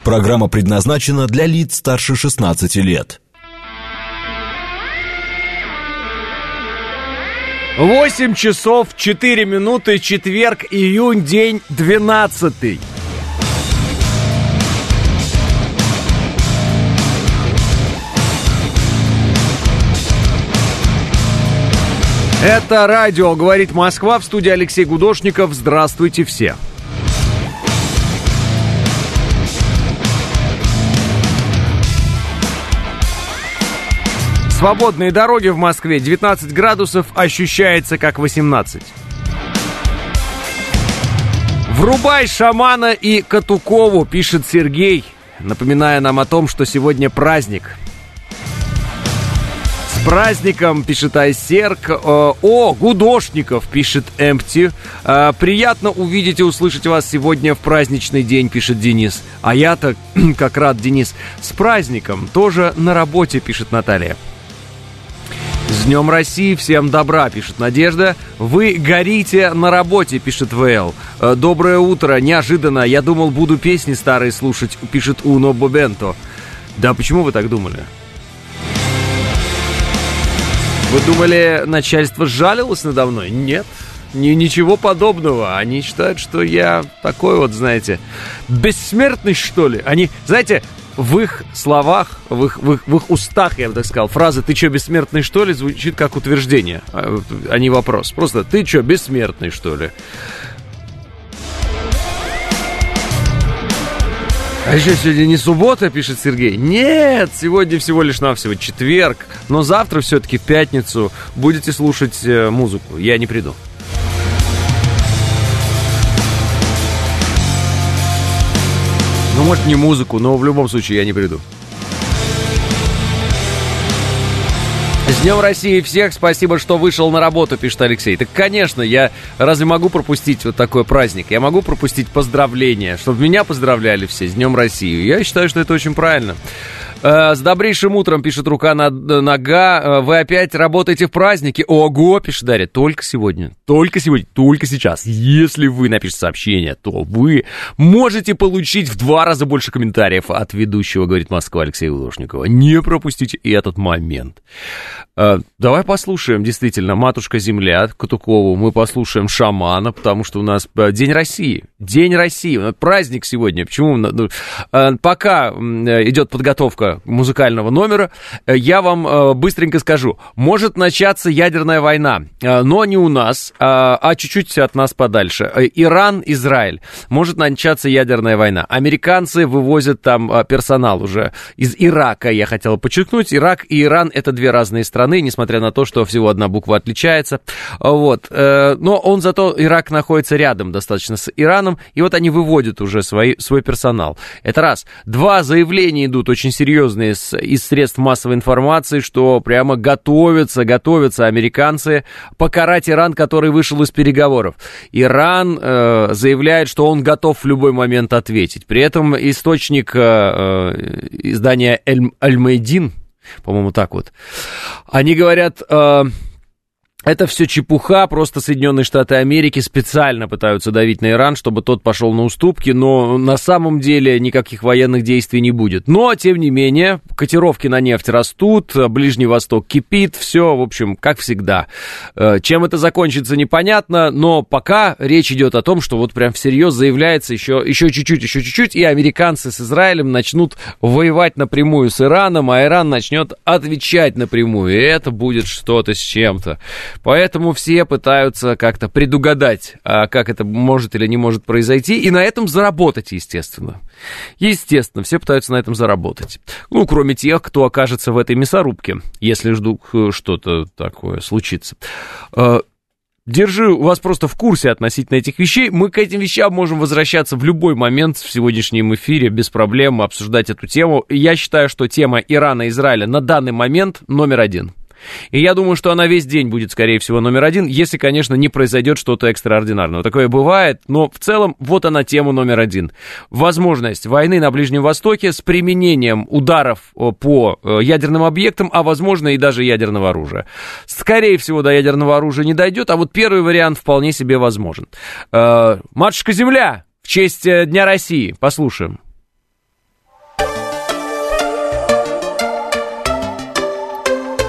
Программа предназначена для лиц старше 16 лет. 8 часов 4 минуты, четверг, июнь, день 12. Это радио «Говорит Москва», в студии Алексей Гудошников. Здравствуйте все. Свободные дороги в Москве, 19 градусов, ощущается как 18. Врубай шамана и Катукову, пишет Сергей, напоминая нам о том, что сегодня праздник. С праздником, пишет Айсерк. Гудошников, пишет Эмпти. Приятно увидеть и услышать вас сегодня в праздничный день, пишет Денис. А я-то как рад, Денис. С праздником, тоже на работе, пишет Наталья. С Днем России, всем добра, пишет Надежда. Вы горите на работе, пишет ВЛ. Доброе утро, неожиданно. Я думал, буду песни старые слушать, пишет Уно Бобенто. Да, почему вы так думали? Вы думали, начальство жалилось надо мной? Нет, ничего подобного. Они считают, что я такой вот, знаете, бессмертный, что ли. Они, знаете, в их словах, в их устах, я бы так сказал, фраза «ты чё, бессмертный, что ли?» звучит как утверждение, а не вопрос. Просто «ты чё, бессмертный, что ли?» А еще сегодня не суббота, пишет Сергей. Нет, сегодня всего лишь навсего четверг. Но завтра все-таки в пятницу будете слушать музыку. Я не приду. Ну, может, не музыку, но в любом случае я не приду. С Днем России всех, спасибо, что вышел на работу, пишет Алексей. Так, конечно, я разве могу пропустить вот такой праздник? Я могу пропустить поздравления, чтобы меня поздравляли все с Днем России. Я считаю, что это очень правильно. С добрейшим утром, пишет Рука Нога. Вы опять работаете в празднике? Ого, пишет Дарья. Только сегодня, только сейчас. Если вы напишете сообщение, то вы можете получить в 2 раза больше комментариев от ведущего, говорит Москва, Алексея Гудошникова. Не пропустите и этот момент. Давай послушаем, действительно, «Матушка Земля» Катукову. Мы послушаем «Шамана», потому что у нас День России. День России. Праздник сегодня. Почему? Пока идет подготовка музыкального номера, я вам быстренько скажу. Может начаться ядерная война, но не у нас, а чуть-чуть от нас подальше. Иран, Израиль. Может начаться ядерная война. Американцы вывозят там персонал уже из Ирака, я хотел подчеркнуть. Ирак и Иран — это 2 разные страны, несмотря на то, что всего одна буква отличается. Вот. Но зато Ирак находится рядом достаточно с Ираном, и вот они выводят уже свой персонал. Это раз. 2, заявления идут очень серьезные из средств массовой информации, что прямо готовятся американцы покарать Иран, который вышел из переговоров. Иран заявляет, что он готов в любой момент ответить. При этом источник издания «Аль-Майдин», по-моему, так вот, они говорят... Это все чепуха, просто Соединенные Штаты Америки специально пытаются давить на Иран, чтобы тот пошел на уступки, но на самом деле никаких военных действий не будет. Но, тем не менее, котировки на нефть растут, Ближний Восток кипит, все, в общем, как всегда. Чем это закончится, непонятно, но пока речь идет о том, что вот прям всерьез заявляется еще чуть-чуть, и американцы с Израилем начнут воевать напрямую с Ираном, а Иран начнет отвечать напрямую, и это будет что-то с чем-то. Поэтому все пытаются как-то предугадать, как это может или не может произойти, и на этом заработать, естественно. Естественно, все пытаются на этом заработать. Ну, кроме тех, кто окажется в этой мясорубке, если вдруг что-то такое случится. Держу вас просто в курсе относительно этих вещей. Мы к этим вещам можем возвращаться в любой момент в сегодняшнем эфире, без проблем обсуждать эту тему. Я считаю, что тема Ирана и Израиля на данный момент номер 1. И я думаю, что она весь день будет, скорее всего, номер 1, если, конечно, не произойдет что-то экстраординарного. Такое бывает, но в целом вот она тема номер 1. Возможность войны на Ближнем Востоке с применением ударов по ядерным объектам, а возможно и даже ядерного оружия. Скорее всего, до ядерного оружия не дойдет, а вот первый вариант вполне себе возможен. «Матушка Земля» в честь Дня России. Послушаем.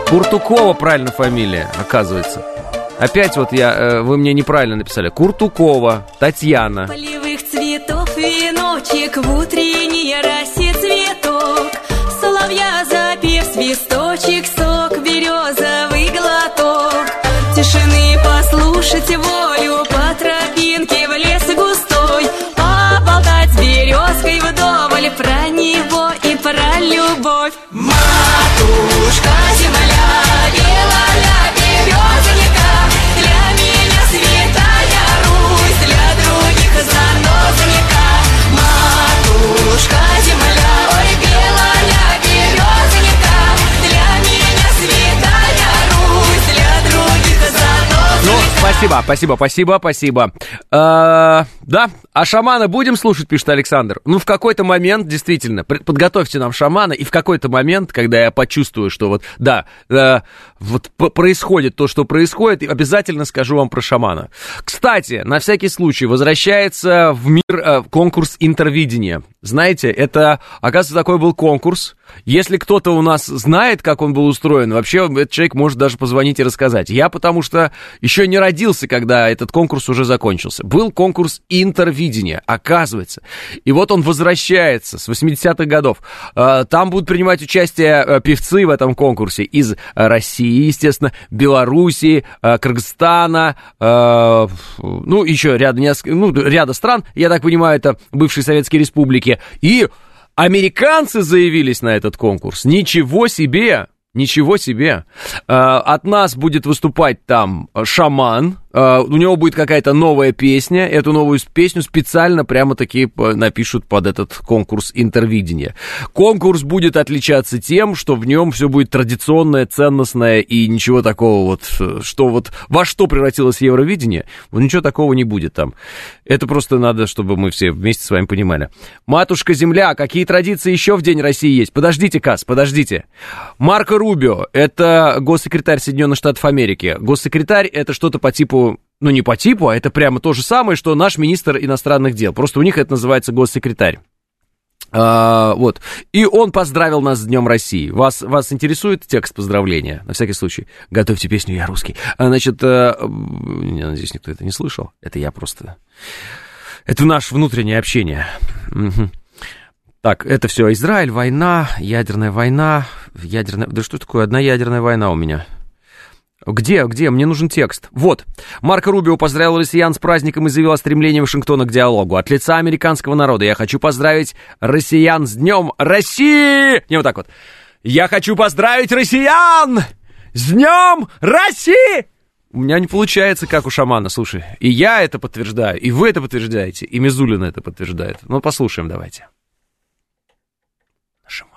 Куртукова правильно фамилия, оказывается. Опять вот вы мне неправильно написали. Куртукова Татьяна. Полевых цветов веночек, в утренней росе цветок, соловья запев свисточек, сок березовый глоток, тишины послушать волю, по тропинке в лес густой, поболтать с березкой вдоволь про него и про любовь. Матушка земля, белая березонька, для меня святая Русь, для других занозонька. Матушка земля, ой, белая березонька, для меня святая Русь, для других занозонька. Ну, спасибо. Да, а шамана будем слушать, пишет Александр. Ну, в какой-то момент, действительно, подготовьте нам шамана, и в какой-то момент, когда я почувствую, что вот, да, вот происходит то, что происходит, обязательно скажу вам про шамана. Кстати, на всякий случай, возвращается в мир конкурс интервидения. Знаете, это, оказывается, такой был конкурс. Если кто-то у нас знает, как он был устроен, вообще этот человек может даже позвонить и рассказать. Я потому что еще не родился, когда этот конкурс уже закончился. Был конкурс интервидения, оказывается. И вот он возвращается с 80-х годов. Там будут принимать участие певцы в этом конкурсе из России, естественно, Белоруссии, Кыргызстана, ну, еще ряда стран, я так понимаю, это бывшие советские республики. И американцы заявились на этот конкурс. Ничего себе! От нас будет выступать там шаман. У него будет какая-то новая песня. Эту новую песню специально прямо-таки напишут под этот конкурс интервидения. Конкурс будет отличаться тем, что в нем все будет традиционное, ценностное, и ничего такого вот, что вот во что превратилось Евровидение, вот ничего такого не будет там. Это просто надо, чтобы мы все вместе с вами понимали. Матушка-Земля, какие традиции еще в День России есть? Подождите, Кас, подождите. Марко Рубио, это госсекретарь Соединенных Штатов Америки. Госсекретарь — это что-то по типу, ну не по типу, а это прямо то же самое, что наш министр иностранных дел. Просто у них это называется госсекретарь. Вот. И он поздравил нас с Днем России. Вас интересует текст поздравления? На всякий случай. Готовьте песню «Я русский». Значит, я надеюсь, никто это не слышал. Это я просто... Это наше внутреннее общение. Угу. Так, это все Израиль, война, ядерная война, Да что такое? Одна ядерная война у меня. Где? Мне нужен текст. Вот. Марко Рубио поздравил россиян с праздником и заявил о стремлении Вашингтона к диалогу. От лица американского народа я хочу поздравить россиян с Днем России! Не вот так вот. Я хочу поздравить россиян с Днем России! У меня не получается, как у шамана, слушай. И я это подтверждаю, и вы это подтверждаете, и Мизулина это подтверждает. Ну, послушаем давайте. Нажимай.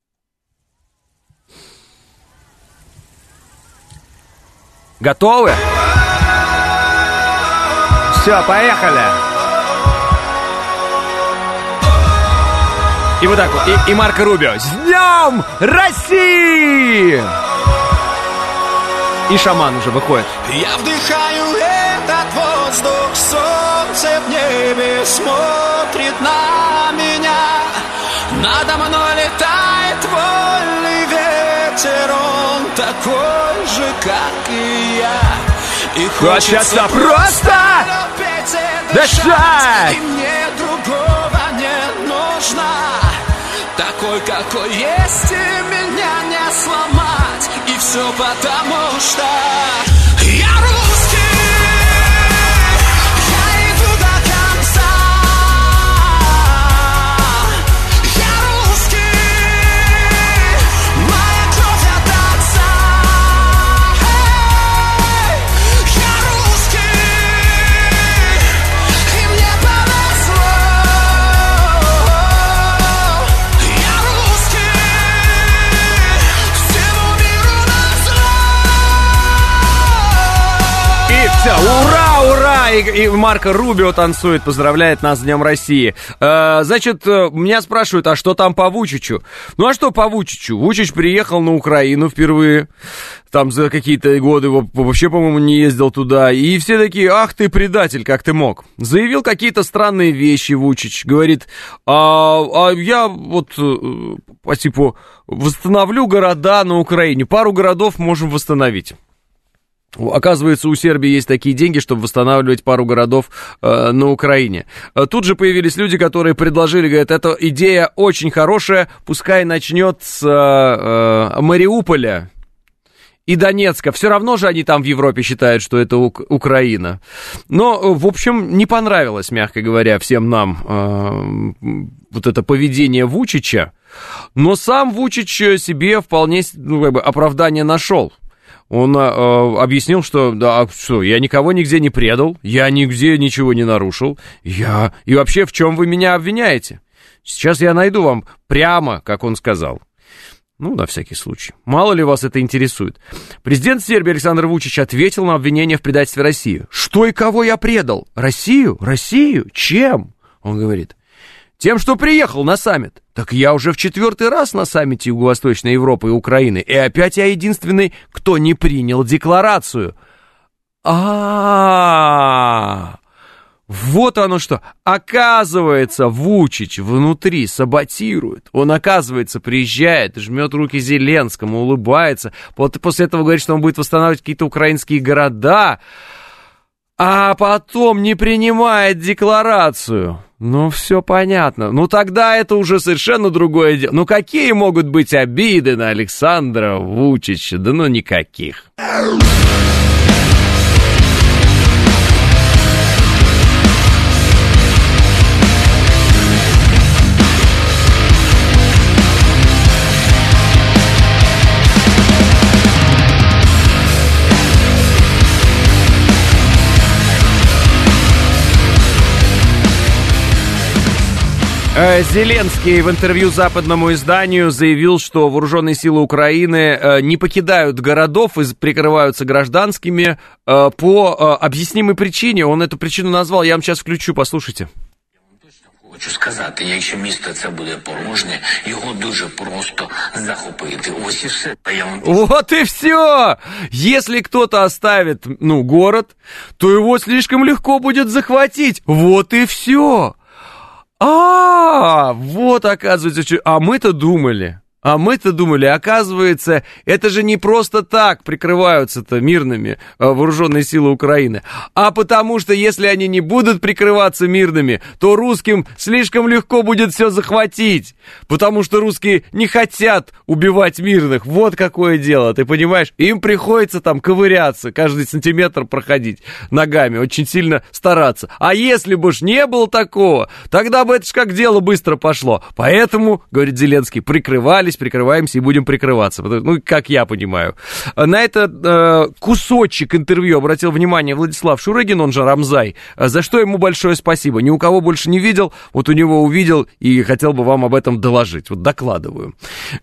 Готовы? Все, поехали. И вот так вот. И Марко Рубио. С Днем России! И шаман уже выходит. Я вдыхаю этот воздух, солнце в небе смотрит на меня. Надо мной летает вольный ветер, он такой же, как и я. И хочется просто дышать. И мне другого не нужно. Такой, какой есть, и меня не сломать. И все потому, что я русский. Я иду до конца. Я русский. Моя кровь от отца. Я русский. И мне повезло. Я русский. Всему миру назло. И все, ура, ура! И Марко Рубио танцует, поздравляет нас с Днем России. Значит, меня спрашивают, а что там по Вучичу? Ну, а что по Вучичу? Вучич приехал на Украину впервые. Там за какие-то годы вообще, по-моему, не ездил туда. И все такие, ах ты предатель, как ты мог? Заявил какие-то странные вещи Вучич. Говорит, я вот по типу, восстановлю города на Украине. Пару городов можем восстановить. Оказывается, у Сербии есть такие деньги, чтобы восстанавливать пару городов на Украине. Тут же появились люди, которые предложили, говорят, эта идея очень хорошая, пускай начнет с Мариуполя и Донецка. Все равно же они там в Европе считают, что это Украина. Но, в общем, не понравилось, мягко говоря, всем нам вот это поведение Вучича. Но сам Вучич себе вполне оправдание нашел. Он объяснил, что, да, что, я никого нигде не предал, я нигде ничего не нарушил, и вообще в чем вы меня обвиняете? Сейчас я найду вам прямо, как он сказал. Ну, на всякий случай. Мало ли вас это интересует. Президент Сербии Александр Вучич ответил на обвинение в предательстве России. Что и кого я предал? Россию? Россию? Чем? Он говорит. Тем, что приехал на саммит. Так я уже в 4-й раз на саммите Юго-Восточной Европы и Украины. И опять я единственный, кто не принял декларацию. Вот оно что. Оказывается, Вучич внутри саботирует. Он, оказывается, приезжает, жмет руки Зеленскому, улыбается. После этого говорит, что он будет восстанавливать какие-то украинские города. А потом не принимает декларацию. Ну, все понятно. Ну, тогда это уже совершенно другое дело. Ну, какие могут быть обиды на Александра Вучича? Да ну, никаких. Зеленский в интервью западному изданию заявил, что вооруженные силы Украины не покидают городов и прикрываются гражданскими по объяснимой причине. Он эту причину назвал, я вам сейчас включу, послушайте. Хочу сказати, якщо місто це буде порожнє, його дуже просто захопити. Ось і все. Вот и все! Если кто-то оставит, город, то его слишком легко будет захватить. Вот и все. Вот, оказывается, а мы-то думали, оказывается, это же не просто так прикрываются-то мирными вооруженные силы Украины, а потому что если они не будут прикрываться мирными, то русским слишком легко будет все захватить, потому что русские не хотят убивать мирных, вот какое дело, ты понимаешь, им приходится там ковыряться, каждый сантиметр проходить ногами, очень сильно стараться, а если бы ж не было такого, тогда бы это ж как дело быстро пошло, поэтому, говорит Зеленский, прикрываемся и будем прикрываться. Ну, как я понимаю. На этот кусочек интервью обратил внимание Владислав Шурыгин, он же Рамзай, за что ему большое спасибо. Ни у кого больше не видел, вот у него увидел и хотел бы вам об этом доложить. Вот докладываю.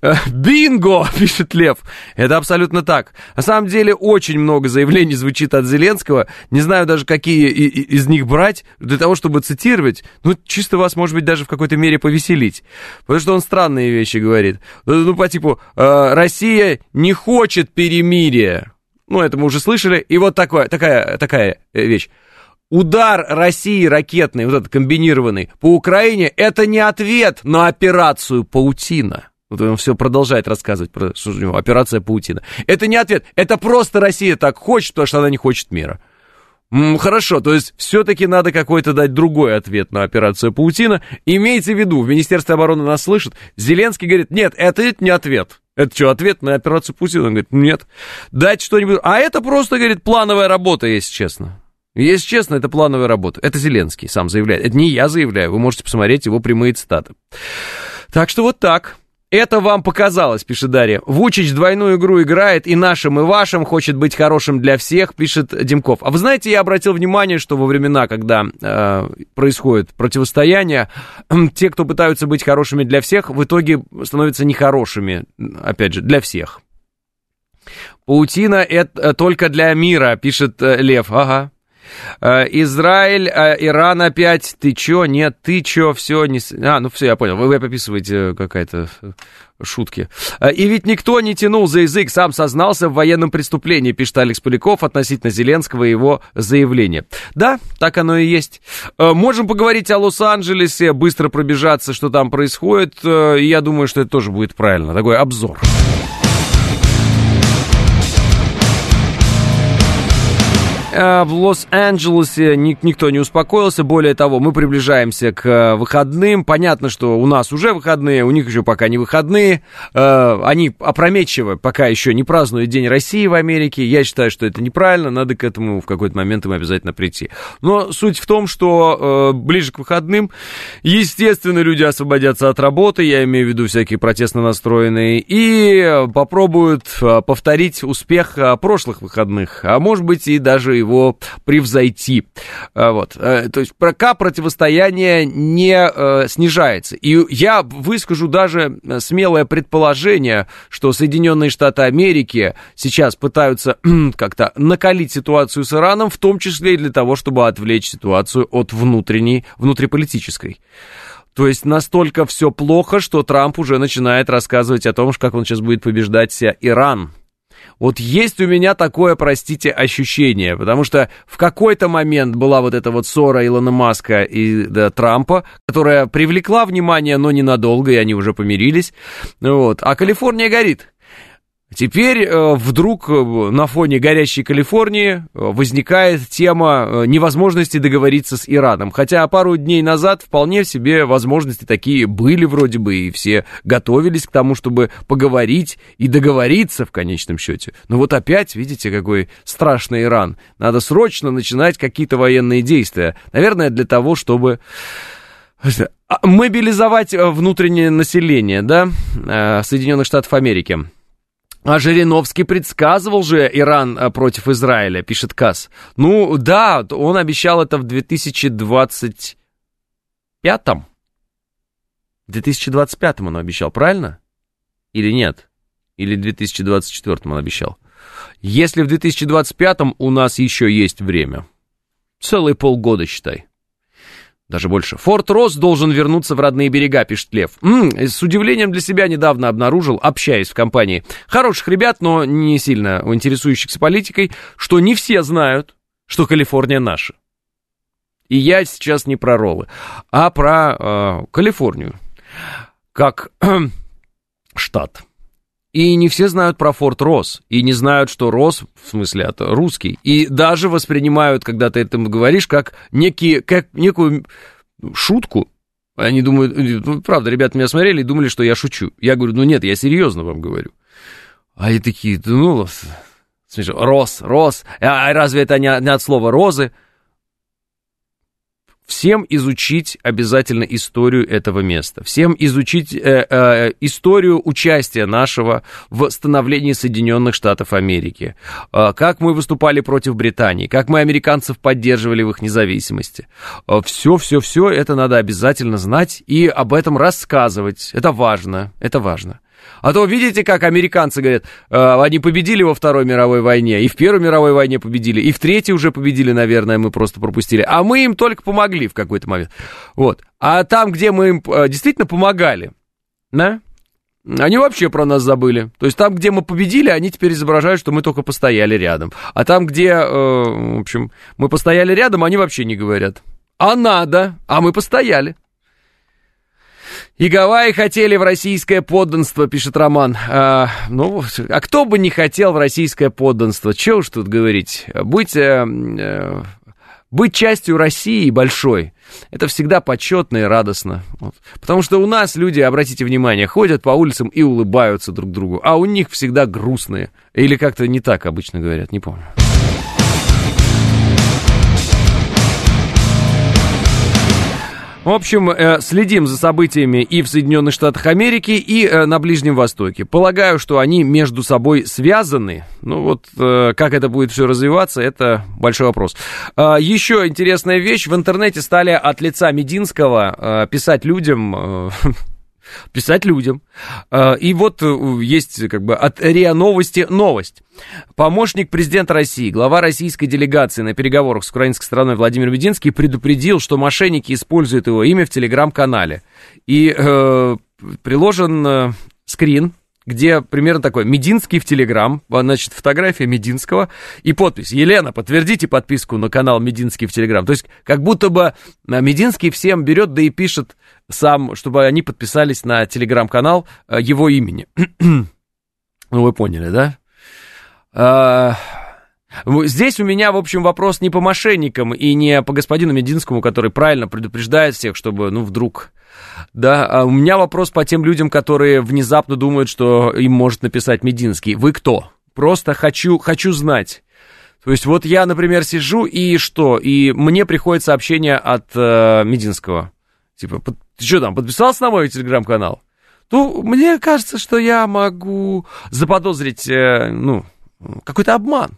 Бинго, пишет Лев. Это абсолютно так. На самом деле очень много заявлений звучит от Зеленского. Не знаю даже, какие из них брать для того, чтобы цитировать. Ну, чисто вас, может быть, даже в какой-то мере повеселить. Потому что он странные вещи говорит. Ну, по типу, Россия не хочет перемирия. Ну, это мы уже слышали. И вот такая вещь. Удар России ракетный, вот этот комбинированный, по Украине, это не ответ на операцию «Паутина». Вот он все продолжает рассказывать про что у него, операция «Паутина». Это не ответ, это просто Россия так хочет, потому что она не хочет мира. Хорошо, то есть все-таки надо какой-то дать другой ответ на операцию «Паутина». Имейте в виду, в Министерстве обороны нас слышат, Зеленский говорит, нет, это не ответ. Это что, ответ на операцию «Паутина»? Он говорит, нет, дать что-нибудь. А это просто, говорит, плановая работа, если честно. Если честно, это плановая работа. Это Зеленский сам заявляет. Это не я заявляю, вы можете посмотреть его прямые цитаты. Так что вот так. Это вам показалось, пишет Дарья. Вучич двойную игру играет, и нашим, и вашим, хочет быть хорошим для всех, пишет Димков. А вы знаете, я обратил внимание, что во времена, когда происходит противостояние, те, кто пытаются быть хорошими для всех, в итоге становятся нехорошими, опять же, для всех. Паутина — это только для мира, пишет Лев. Ага. Израиль, Иран опять. Ты чё? Нет, ты чё? Все, не... ну все, я понял. Вы описываете какая-то... шутки. И ведь никто не тянул за язык, сам сознался в военном преступлении, пишет Алекс Поляков относительно Зеленского и его заявления. Да, так оно и есть. Можем поговорить о Лос-Анджелесе, быстро пробежаться, что там происходит. И я думаю, что это тоже будет правильно. Такой обзор. В Лос-Анджелесе никто не успокоился. Более того, мы приближаемся к выходным. Понятно, что у нас уже выходные, у них еще пока не выходные. Они опрометчиво пока еще не празднуют День России в Америке. Я считаю, что это неправильно. Надо к этому в какой-то момент им обязательно прийти. Но суть в том, что ближе к выходным, естественно, люди освободятся от работы. Я имею в виду всякие протестно настроенные. И попробуют повторить успех прошлых выходных. А может быть и даже его превзойти. Вот. То есть пока противостояние не снижается. И я выскажу даже смелое предположение, что Соединенные Штаты Америки сейчас пытаются как-то накалить ситуацию с Ираном, в том числе и для того, чтобы отвлечь ситуацию от внутриполитической. То есть настолько все плохо, что Трамп уже начинает рассказывать о том, как он сейчас будет побеждать Иран. Вот есть у меня такое, простите, ощущение, потому что в какой-то момент была вот эта вот ссора Илона Маска и Трампа, которая привлекла внимание, но ненадолго, и они уже помирились, вот. А Калифорния горит. Теперь вдруг на фоне горящей Калифорнии возникает тема невозможности договориться с Ираном. Хотя пару дней назад вполне себе возможности такие были вроде бы, и все готовились к тому, чтобы поговорить и договориться в конечном счете. Но вот опять, видите, какой страшный Иран. Надо срочно начинать какие-то военные действия. Наверное, для того, чтобы... мобилизовать внутреннее население, да, Соединенных Штатов Америки. А Жириновский предсказывал же Иран против Израиля, пишет КАС. Ну, да, он обещал это в 2025-м. В 2025-м он обещал, правильно? Или нет? Или в 2024-м он обещал? Если в 2025-м у нас еще есть время. Целые полгода, считай. Даже больше. Форт Росс должен вернуться в родные берега, пишет Лев. С удивлением для себя недавно обнаружил, общаясь в компании хороших ребят, но не сильно интересующихся политикой, что не все знают, что Калифорния наша. И я сейчас не про роллы, а про Калифорнию как штат. И не все знают про Форт Росс, и не знают, что Росс, в смысле, это русский, и даже воспринимают, когда ты этому говоришь, как некую шутку. Они думают, ну, правда, ребята меня смотрели и думали, что я шучу. Я говорю, ну нет, я серьезно вам говорю. А они такие, ну, смешно, Росс, а разве это не от слова розы? Всем изучить обязательно историю этого места. Всем изучить историю участия нашего в становлении Соединенных Штатов Америки. Как мы выступали против Британии, как мы американцев поддерживали в их независимости. Все это надо обязательно знать и об этом рассказывать. Это важно, это важно. А то видите, как американцы говорят, они победили во Второй мировой войне, и в Первой мировой войне победили, и в Третьей уже победили, наверное, мы просто пропустили. А мы им только помогли в какой-то момент. Вот. А там, где мы им действительно помогали, да, они вообще про нас забыли. То есть там, где мы победили, они теперь изображают, что мы только постояли рядом. А там, где, в общем, мы постояли рядом, они вообще не говорят. А надо, а мы постояли. И Гавайи хотели в российское подданство, пишет Роман. А кто бы не хотел в российское подданство? Чего уж тут говорить? Быть частью России большой, это всегда почетно и радостно. Вот. Потому что у нас люди, обратите внимание, ходят по улицам и улыбаются друг другу, а у них всегда грустные. Или как-то не так обычно говорят, не помню. В общем, следим за событиями и в Соединенных Штатах Америки, и на Ближнем Востоке. Полагаю, что они между собой связаны. Ну вот, как это будет все развиваться, это большой вопрос. Еще интересная вещь. В интернете стали от лица Мединского писать людям Писать людям. И вот есть как бы от РИА Новости новость. Помощник президента России, глава российской делегации на переговорах с украинской стороной Владимир Мединский предупредил, что мошенники используют его имя в телеграм-канале. И приложен скрин, где примерно такой: Мединский в Телеграм, значит, фотография Мединского и подпись: Елена, подтвердите подписку на канал Мединский в Телеграм. То есть, как будто бы Мединский всем берет, да и пишет сам, чтобы они подписались на Телеграм-канал его имени. Ну, вы поняли, да? Здесь у меня, в общем, вопрос не по мошенникам и не по господину Мединскому, который правильно предупреждает всех, чтобы, ну, вдруг... Да, а у меня вопрос по тем людям, которые внезапно думают, что им может написать Мединский. Вы кто? Просто хочу знать. То есть вот я, например, сижу, и что? И мне приходит сообщение от Мединского. Типа, ты что там, подписался на мой телеграм-канал? Ну, мне кажется, что я могу заподозрить, какой-то обман.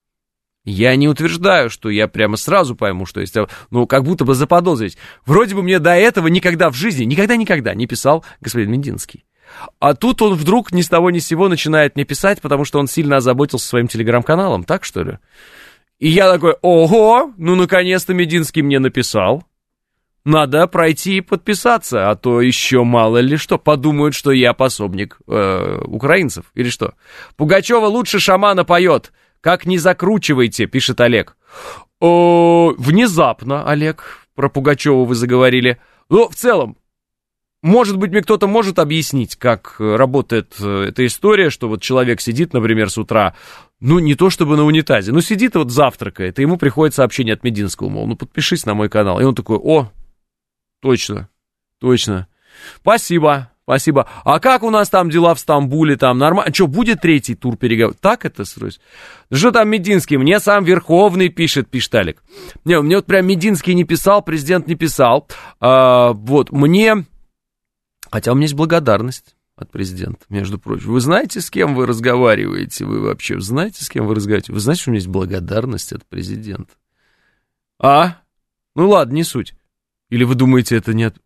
Я не утверждаю, что я прямо сразу пойму, что есть, как будто бы заподозрить. Вроде бы мне до этого никогда в жизни, никогда не писал господин Мединский. А тут он вдруг ни с того ни с сего начинает мне писать, потому что он сильно озаботился своим телеграм-каналом, так что ли? И я такой: ого, ну наконец-то Мединский мне написал. Надо пройти и подписаться, а то еще мало ли что, подумают, что я пособник украинцев, или что. Пугачева лучше шамана поет. Как не закручивайте, пишет Олег. Внезапно, Олег, про Пугачева вы заговорили. Но в целом, может быть, мне кто-то может объяснить, как работает эта история, что вот человек сидит, например, с утра, ну, не то чтобы на унитазе, но сидит и вот завтракает, и ему приходит сообщение от Мединского, мол, ну, подпишись на мой канал. И он такой: о, точно. Спасибо. А как у нас там дела в Стамбуле, там нормально? Что, будет третий тур переговоров? Так это срось? Что там Мединский? Мне сам Верховный пишет Алик. Не, мне вот прям Мединский не писал, президент не писал. Вот, мне... Хотя у меня есть благодарность от президента, между прочим. Вы знаете, с кем вы разговариваете? Вы вообще знаете, с кем вы разговариваете? Вы знаете, что у меня есть благодарность от президента? Ну ладно, не суть. Или вы думаете, это не от...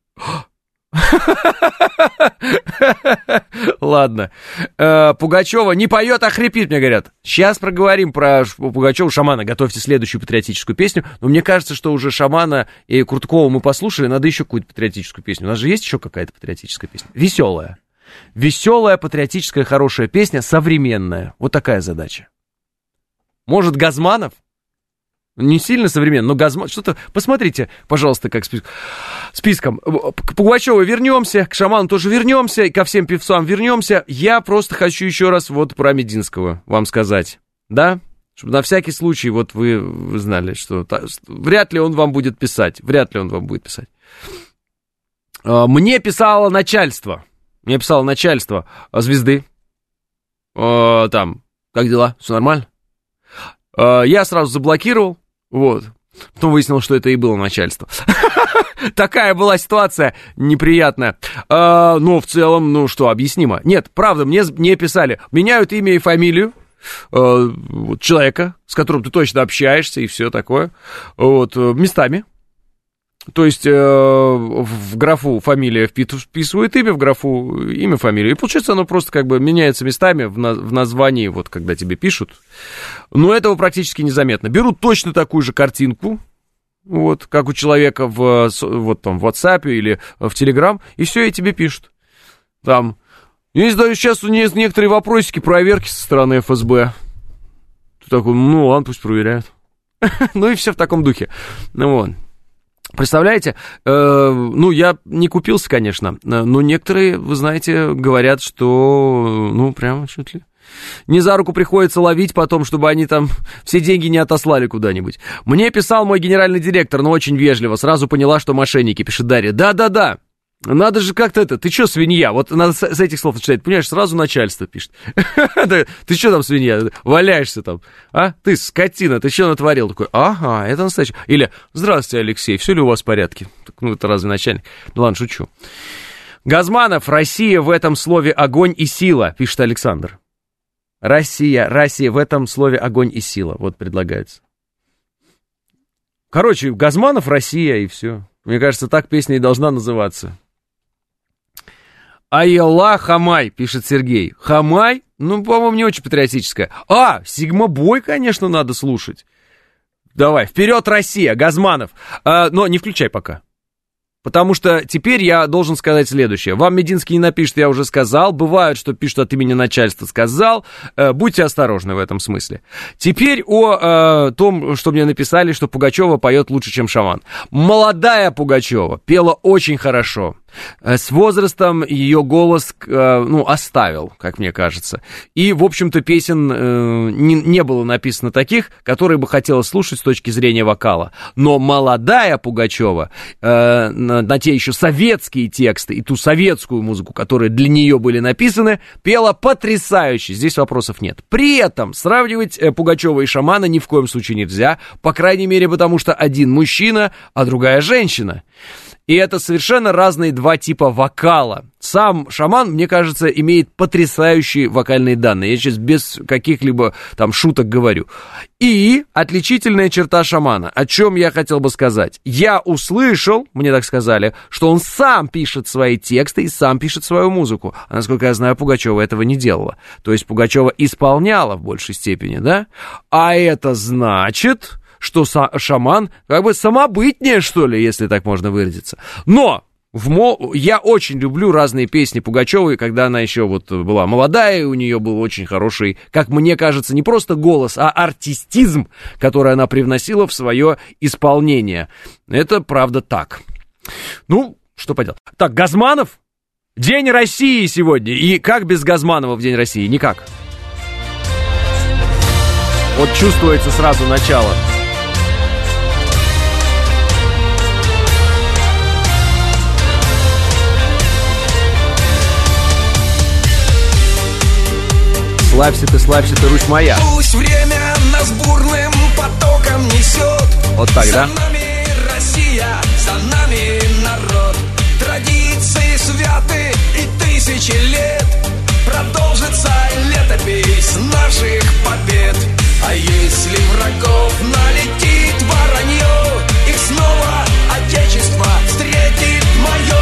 Ладно. Пугачева не поет, а хрипит, мне говорят. Сейчас проговорим про Пугачева, шамана. Готовьте следующую патриотическую песню. Но мне кажется, что уже шамана и Курткова мы послушали. Надо еще какую-то патриотическую песню. У нас же есть еще какая-то патриотическая песня. Веселая, патриотическая, хорошая песня, современная. Вот такая задача. Может, Газманов? Не сильно современно, но Газман... Что-то... Посмотрите, пожалуйста, как списком. К Пугачеву вернемся, к шаману тоже вернемся, и ко всем певцам вернемся. Я просто хочу еще раз вот про Мединского вам сказать. Да? Чтобы на всякий случай вот вы знали, что вряд ли он вам будет писать. Мне писало начальство. Звезды. Там, как дела? Все нормально? Я сразу заблокировал. Вот. Потом выяснилось, что это и было начальство. Такая была ситуация неприятная. Но в целом, ну что, объяснимо. Нет, правда, мне писали. Меняют имя и фамилию человека, с которым ты точно общаешься и все такое. Вот, местами. То есть в графу фамилия вписывают имя, в графу имя, фамилию. И получается, оно просто как бы меняется местами в названии, вот когда тебе пишут. Но этого практически незаметно. Берут точно такую же картинку, вот, как у человека в WhatsApp или в Telegram, и все, и тебе пишут. Там. Есть даже сейчас некоторые вопросики, проверки со стороны ФСБ. Ты такой: ну ладно, пусть проверяют. Ну и все в таком духе. Ну вот. Представляете, я не купился, конечно, но некоторые, вы знаете, говорят, что, прямо чуть ли не за руку приходится ловить потом, чтобы они там все деньги не отослали куда-нибудь. Мне писал мой генеральный директор, но очень вежливо, сразу поняла, что мошенники, пишет Дарья. Да, надо же как-то ты что, свинья? Вот надо с этих слов начинать, понимаешь, сразу начальство пишет. Ты что там, свинья, валяешься там? А? Ты скотина, ты что натворил? Такой: ага, это настоящий. Или: здравствуйте, Алексей, все ли у вас в порядке? Это разве начальник? Ну ладно, шучу. Газманов: Россия в этом слове огонь и сила, пишет Александр. Россия в этом слове огонь и сила, вот предлагается. Короче, Газманов, Россия и все. Мне кажется, так песня и должна называться. Айла Хамай, пишет Сергей. Хамай? Ну, по-моему, не очень патриотическая. Сигма Бой, конечно, надо слушать. Давай, вперед, Россия, Газманов. Но не включай пока. Потому что теперь я должен сказать следующее. Вам Мединский не напишет, я уже сказал. Бывает, что пишут от имени начальства, сказал. Будьте осторожны в этом смысле. Теперь о том, что мне написали, что Пугачева поет лучше, чем Шаман. Молодая Пугачева пела очень хорошо. С возрастом ее голос, оставил, как мне кажется. И, в общем-то, песен не было написано таких, которые бы хотелось слушать с точки зрения вокала. Но молодая Пугачева, на те еще советские тексты и ту советскую музыку, которые для нее были написаны, пела потрясающе. Здесь вопросов нет. При этом сравнивать Пугачева и Шамана ни в коем случае нельзя. По крайней мере, потому что один мужчина, а другая женщина. И это совершенно разные два типа вокала. Сам Шаман, мне кажется, имеет потрясающие вокальные данные. Я сейчас без каких-либо там шуток говорю. И отличительная черта Шамана. О чем я хотел бы сказать? Я услышал, мне так сказали, что он сам пишет свои тексты и сам пишет свою музыку. А насколько я знаю, Пугачева этого не делала. То есть Пугачева исполняла в большей степени, да? А это значит, что Шаман как бы самобытнее, что ли, если так можно выразиться. Но я очень люблю разные песни Пугачевой, когда она еще вот была молодая, и у нее был очень хороший, как мне кажется, не просто голос, а артистизм, который она привносила в свое исполнение. Это правда так. Ну, что поделать. Так, Газманов? День России сегодня. И как без Газманова в День России? Никак. Вот чувствуется сразу начало. Славься ты, Русь моя. Пусть время нас бурным потоком несет. Вот так, да? За нами Россия, за нами народ. Традиции святы и тысячи лет. Продолжится летопись наших побед. А если врагов налетит воронье, их снова отечество встретит мое.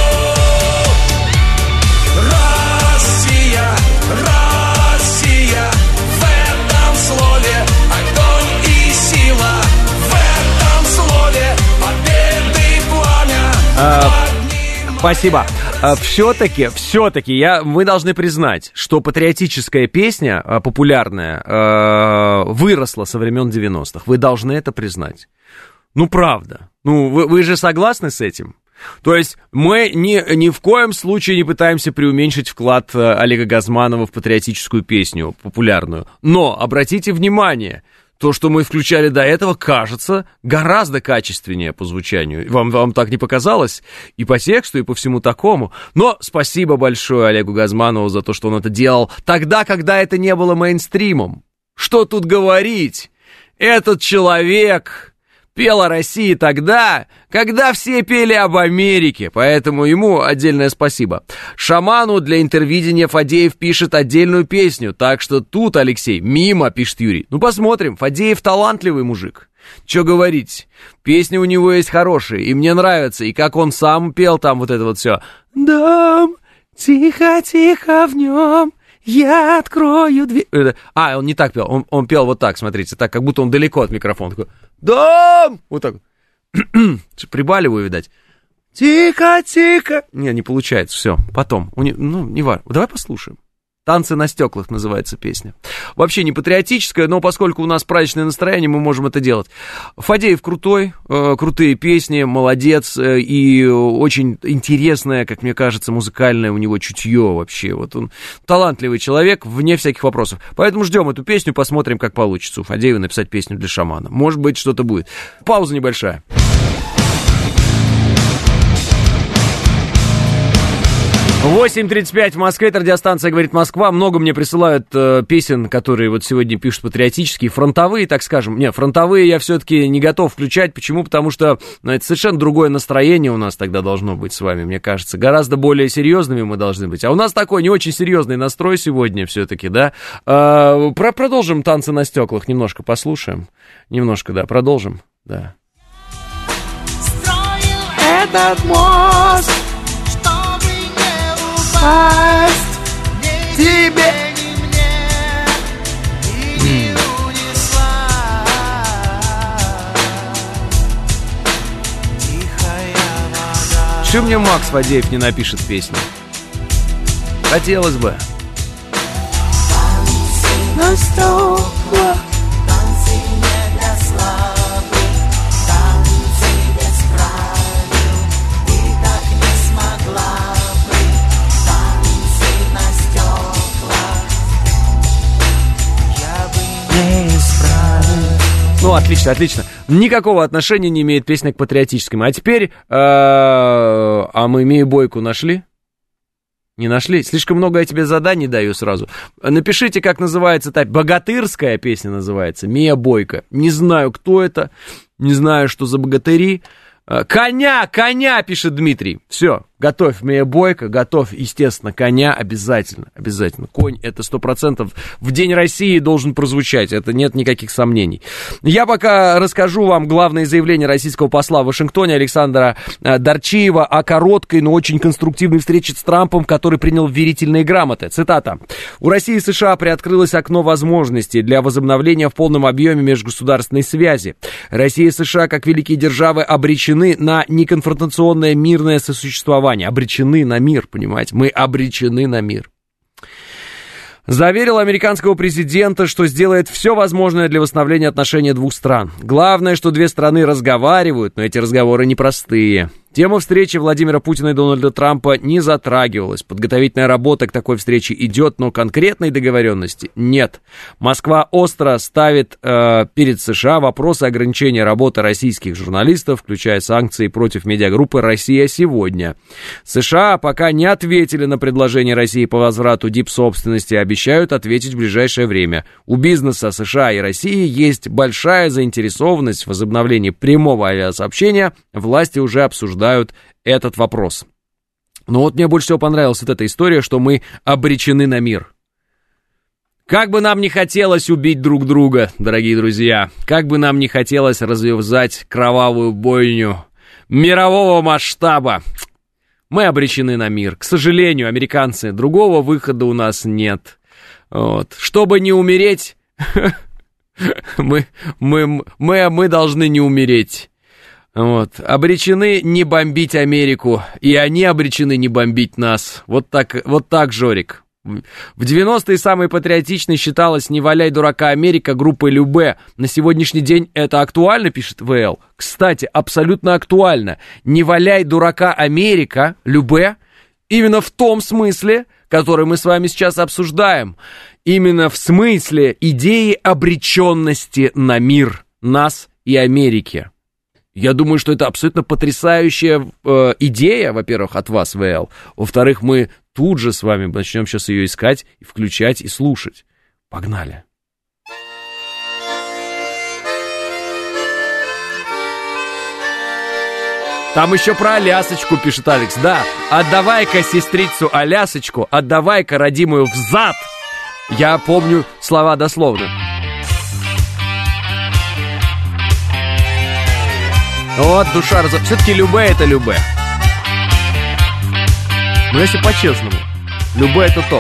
Россия, Россия, в этом слове огонь и сила, в этом слове победы пламя. Спасибо. Все-таки мы должны признать, что патриотическая песня, популярная, выросла со времен 90-х. Вы должны это признать. Ну, правда. Ну, вы же согласны с этим? То есть мы ни в коем случае не пытаемся преуменьшить вклад Олега Газманова в патриотическую песню, популярную. Но, обратите внимание, то, что мы включали до этого, кажется гораздо качественнее по звучанию. Вам так не показалось? И по тексту, и по всему такому. Но спасибо большое Олегу Газманову за то, что он это делал тогда, когда это не было мейнстримом. Что тут говорить? Этот человек пел о России тогда, когда все пели об Америке, поэтому ему отдельное спасибо. Шаману для интервидения Фадеев пишет отдельную песню, так что тут, Алексей, мимо, пишет Юрий. Ну, посмотрим, Фадеев талантливый мужик. Че говорить, песни у него есть хорошие, и мне нравятся, и как он сам пел там вот это вот все. Дом, тихо-тихо в нем. Я открою дверь. Он не так пел, он пел вот так, смотрите, так, как будто он далеко от микрофона. Такой, дом! Вот так. Прибаливаю, видать. Тихо-тихо. Не получается, все, потом. Не важно. Давай послушаем. «Танцы на стеклах» называется песня. Вообще не патриотическая, но поскольку у нас праздничное настроение, мы можем это делать. Фадеев крутой, крутые песни, молодец, и очень интересное, как мне кажется, музыкальное у него чутье вообще. Вот он талантливый человек, вне всяких вопросов. Поэтому ждем эту песню, посмотрим, как получится у Фадеева написать песню для Шамана. Может быть, что-то будет. Пауза небольшая. 8:35 в Москве, это радиостанция «Говорит Москва». Много мне присылают песен, которые вот сегодня пишут патриотические, фронтовые, так скажем. Не, фронтовые я все-таки не готов включать. Почему? Потому что это совершенно другое настроение у нас тогда должно быть с вами, мне кажется. Гораздо более серьезными мы должны быть. А у нас такой не очень серьезный настрой сегодня все-таки, да. Продолжим «Танцы на стеклах», немножко послушаем. Немножко, да, продолжим, да. Этот мост, тебе. Что мне Макс Фадеев не напишет песню? Хотелось бы. Ну, отлично, отлично. Никакого отношения не имеет песня к патриотическому. А теперь, а мы Мию Бойку нашли? Не нашли? Слишком много я тебе заданий даю сразу. Напишите, как называется та богатырская песня называется. Мия Бойко. Не знаю, кто это. Не знаю, что за богатыри. Коня, пишет Дмитрий. Все, готовь Мия Бойко, готовь, естественно, коня обязательно, обязательно. Конь это 100% в День России должен прозвучать, это нет никаких сомнений. Я пока расскажу вам главное заявление российского посла в Вашингтоне Александра Дарчиева о короткой, но очень конструктивной встрече с Трампом, который принял верительные грамоты. Цитата. «У России и США приоткрылось окно возможностей для возобновления в полном объеме межгосударственной связи. Россия и США, как великие державы, обречены на неконфронтационное мирное сосуществование». Обречены на мир, понимаете? Мы обречены на мир. Заверил американского президента, что сделает все возможное для восстановления отношений двух стран. Главное, что две страны разговаривают, но эти разговоры непростые. Тема встречи Владимира Путина и Дональда Трампа не затрагивалась. Подготовительная работа к такой встрече идет, но конкретной договоренности нет. Москва остро ставит перед США вопросы ограничения работы российских журналистов, включая санкции против медиагруппы «Россия сегодня». США пока не ответили на предложение России по возврату дипсобственности, обещают ответить в ближайшее время. У бизнеса США и России есть большая заинтересованность в возобновлении прямого авиасообщения. Власти уже обсуждают этот вопрос. Но вот мне больше всего понравилась вот эта история, что мы обречены на мир. Как бы нам не хотелось убить друг друга, дорогие друзья, как бы нам не хотелось развязать кровавую бойню мирового масштаба, мы обречены на мир. К сожалению, американцы, другого выхода у нас нет. Вот. Чтобы не умереть, мы должны не умереть. Вот. Обречены не бомбить Америку, и они обречены не бомбить нас. Вот так, Жорик. В 90-е самой патриотичной считалась «Не валяй дурака Америка» группы Любэ. На сегодняшний день это актуально, пишет ВЛ. Кстати, абсолютно актуально. «Не валяй дурака Америка» Любэ именно в том смысле, который мы с вами сейчас обсуждаем. Именно в смысле идеи обреченности на мир нас и Америки. Я думаю, что это абсолютно потрясающая идея, во-первых, от вас, ВЛ. Во-вторых, мы тут же с вами начнем сейчас ее искать, и включать и слушать. Погнали. Там еще про Алясочку пишет Алекс. Да, отдавай-ка сестрицу Алясочку, отдавай-ка родимую взад. Я помню слова дословно. Вот, душа все-таки Любэ это Любэ. Но если по-честному, Любэ это топ.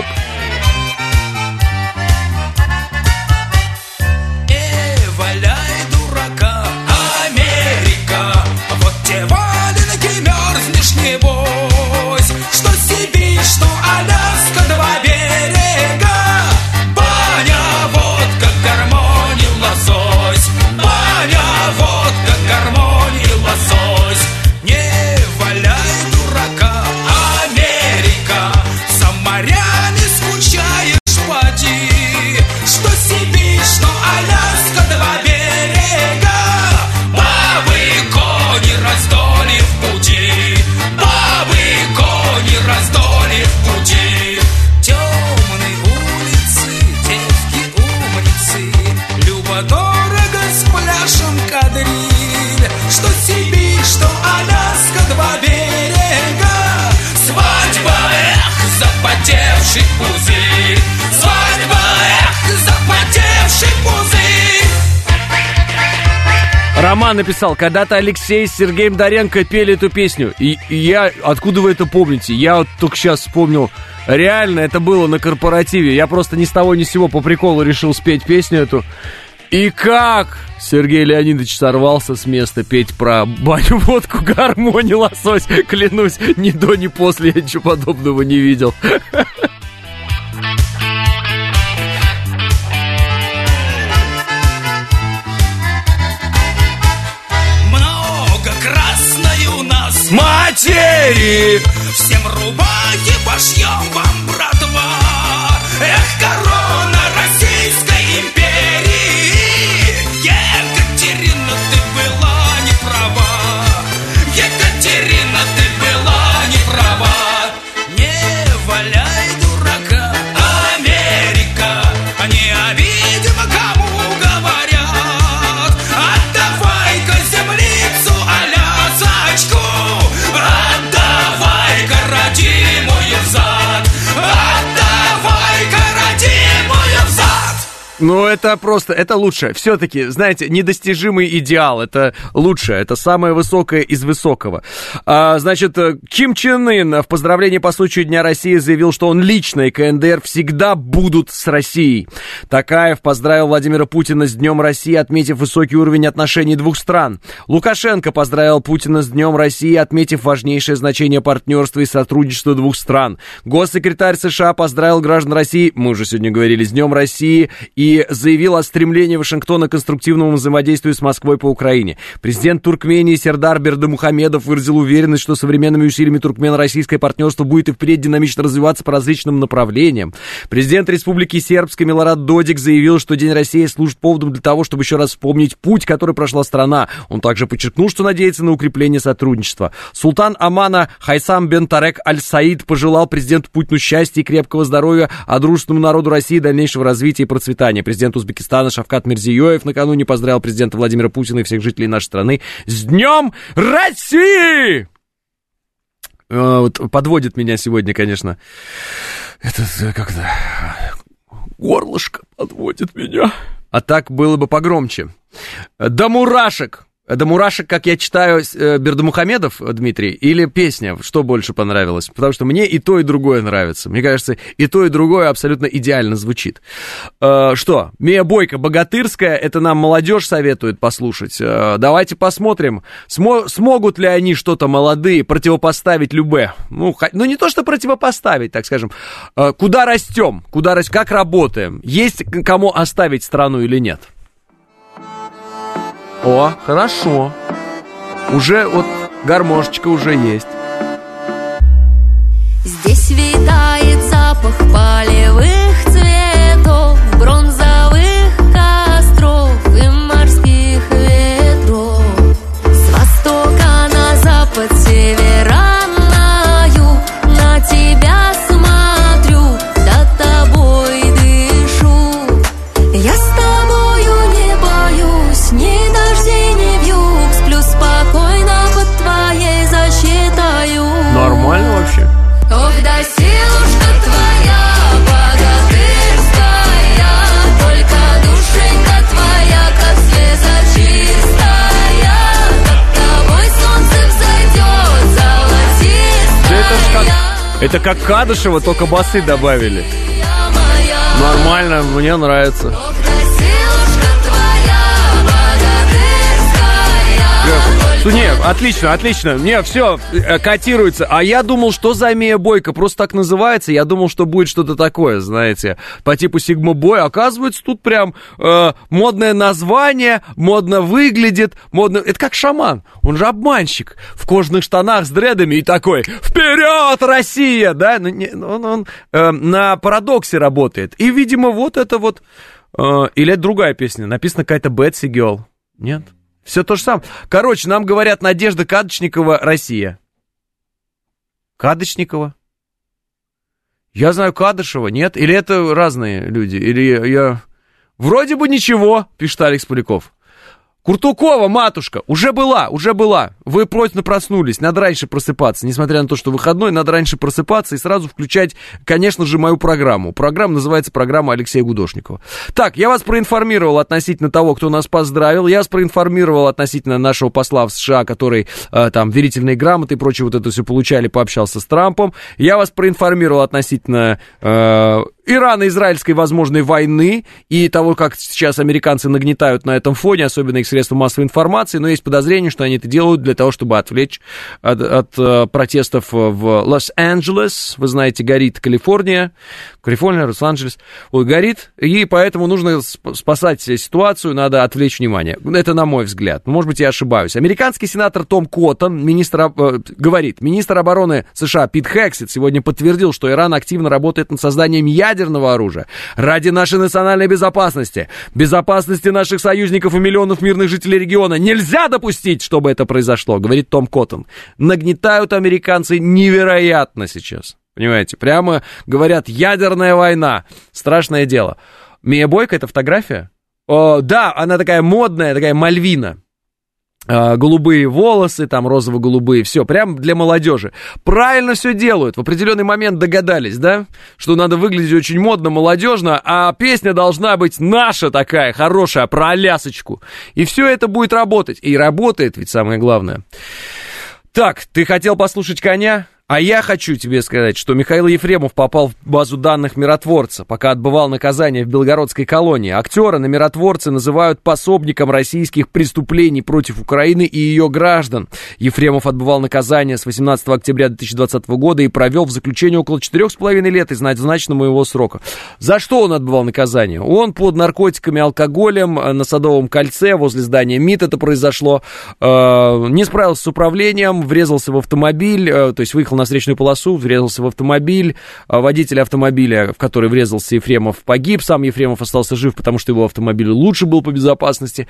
Валяй, дурака, Америка. Вот те валенки мерзнешь, небось. Что Сибирь, что Аляска, два берега. Баня, водка, гармония, лосось. Баня, водка, гармония, лосось. Не валяй, дурака, Америка. За морями скучаешь, поди. Что Сибирь, что Аляска, два берега. Бабы, кони, раздоли в пути. Бабы, кони, раздоли в пути. Темные улицы, девки умницы. Любо-дорого с пляшем кадриль. Что Сибирь, что Аляска, два берега. Свадьба, эх, запотевший пузырь. Свадьба, эх, запотевший пузырь. Аман написал, когда-то Алексей с Сергеем Доренко пели эту песню. И я, откуда вы это помните? Я вот только сейчас вспомнил. Реально, это было на корпоративе. Я просто ни с того ни с сего по приколу решил спеть песню эту. И как Сергей Леонидович сорвался с места петь про баню, водку, гармонь и лосось. Клянусь, ни до, ни после я ничего подобного не видел. Много красной у нас матери! Всем рубахи пошьем вам, братва. Эх, корона Российской империи. Екатерина, ты была не права. Екатерина, ты была не права. Не валяй дурака, Америка. Не обидим, кому говорят. Отдавай-ка землицу, Алясочку. Отдавай-ка родимую взад. Отдавай-ка родимую взад. Ну, это просто, это лучше. Все-таки, знаете, недостижимый идеал. Это лучше, это самое высокое из высокого. Значит, Ким Чен Ын в поздравлении по случаю Дня России заявил, что он лично и КНДР всегда будут с Россией. Такаев поздравил Владимира Путина с Днем России, отметив высокий уровень отношений двух стран. Лукашенко поздравил Путина с Днем России, отметив важнейшее значение партнерства и сотрудничества двух стран. Госсекретарь США поздравил граждан России, мы уже сегодня говорили, с Днем России, и заявил о стремлении Вашингтона к конструктивному взаимодействию с Москвой по Украине. Президент Туркмении Сердар Бердымухамедов выразил уверенность, что современными усилиями туркмено-российское партнерство будет и впредь динамично развиваться по различным направлениям. Президент Республики Сербской Милорад Додик заявил, что День России служит поводом для того, чтобы еще раз вспомнить путь, который прошла страна. Он также подчеркнул, что надеется на укрепление сотрудничества. Султан Омана Хайсам бен Тарек Аль-Саид пожелал президенту Путину счастья и крепкого здоровья, а дружественному народу России дальнейшего развития и процветания. Президент Узбекистана Шавкат Мирзиёев накануне поздравил президента Владимира Путина и всех жителей нашей страны с Днем России! Вот, подводит меня сегодня, конечно, как-то горлышко подводит меня. А так было бы погромче. До мурашек! До мурашек, как я читаю, Бердымухамедов, Дмитрий, или песня, что больше понравилось? Потому что мне и то, и другое нравится. Мне кажется, и то, и другое абсолютно идеально звучит. Что? Мия Бойко, «Богатырская», это нам молодежь советует послушать. Давайте посмотрим, смогут ли они что-то молодые противопоставить Любэ. Ну, не то, что противопоставить, так скажем. Куда растем? Как работаем? Есть кому оставить страну или нет? О, хорошо. Уже вот гармошечка уже есть. Здесь витает запах полевых цветов, бронзовых костров и морских ветров. С востока на запад, с севера на юг, на тебя смотрю, за тобой дышу. Я с тобою не боюсь, ни дождей, ни вьюг, сплю спокойно под твоей защитою. Нормально вообще? Ох, да силушка твоя богатырская, только душенька твоя, как слеза чистая, над тобой солнце взойдет золотистая. Это как Кадышева, только басы добавили. Нормально, мне нравится. Ох, да силушка твоя богатырская. Не, отлично. Не, все, котируется. А я думал, что за Мия Бойко, просто так называется. Я думал, что будет что-то такое, знаете, по типу Сигма Бой. Оказывается, тут прям модное название, модно выглядит, модно... Это как шаман, он же обманщик. В кожаных штанах с дредами и такой: «Вперед, Россия!» Да, он на парадоксе работает. И, видимо, вот это вот... Или это другая песня, написана какая-то Betsy Girl. Нет? Все то же самое. Короче, нам говорят: Надежда Кадочникова, Россия. Кадочникова? Я знаю Кадышева, нет? Или это разные люди? Или я... Вроде бы ничего, пишет Алекс Поляков. Куртукова, матушка, уже была. Вы поздно проснулись, надо раньше просыпаться. Несмотря на то, что выходной, надо раньше просыпаться и сразу включать, конечно же, мою программу. Программа называется программа Алексея Гудошникова. Так, я вас проинформировал относительно того, кто нас поздравил. Я вас проинформировал относительно нашего посла в США, который там верительные грамоты и прочее вот это все получали, пообщался с Трампом. Я вас проинформировал относительно Ирано-израильской возможной войны и того, как сейчас американцы нагнетают на этом фоне, особенно их средства массовой информации, но есть подозрение, что они это делают для того, чтобы отвлечь от протестов в Лос-Анджелес. Вы знаете, горит Калифорния, Лос-Анджелес, горит, и поэтому нужно спасать ситуацию, надо отвлечь внимание. Это на мой взгляд. Может быть, я ошибаюсь. Американский сенатор Том Коттон говорит, министр обороны США Пит Хексет сегодня подтвердил, что Иран активно работает над созданием ядерного оружия ради нашей национальной безопасности, безопасности наших союзников и миллионов мирных жителей региона. Нельзя допустить, чтобы это произошло, говорит Том Коттон. Нагнетают американцы невероятно сейчас. Понимаете, прямо говорят, ядерная война, страшное дело. Мия Бойко, это фотография? Да, она такая модная, такая Мальвина. Голубые волосы, там розово-голубые, все, прям для молодежи. Правильно все делают, в определенный момент догадались, да, что надо выглядеть очень модно, молодежно, а песня должна быть наша такая, хорошая, про Алясочку. И все это будет работать, и работает, ведь самое главное. Так, ты хотел послушать «Коня»? А я хочу тебе сказать, что Михаил Ефремов попал в базу данных миротворца, пока отбывал наказание в Белгородской колонии. Актера на миротворце называют пособником российских преступлений против Украины и ее граждан. Ефремов отбывал наказание с 18 октября 2020 года и провел в заключении около 4,5 лет из назначенного его срока. За что он отбывал наказание? Он под наркотиками, алкоголем на Садовом кольце возле здания МИД это произошло. Не справился с управлением, врезался в автомобиль, то есть выехал на встречную полосу, врезался в автомобиль, водитель автомобиля, в который врезался Ефремов, погиб, сам Ефремов остался жив, потому что его автомобиль лучше был по безопасности,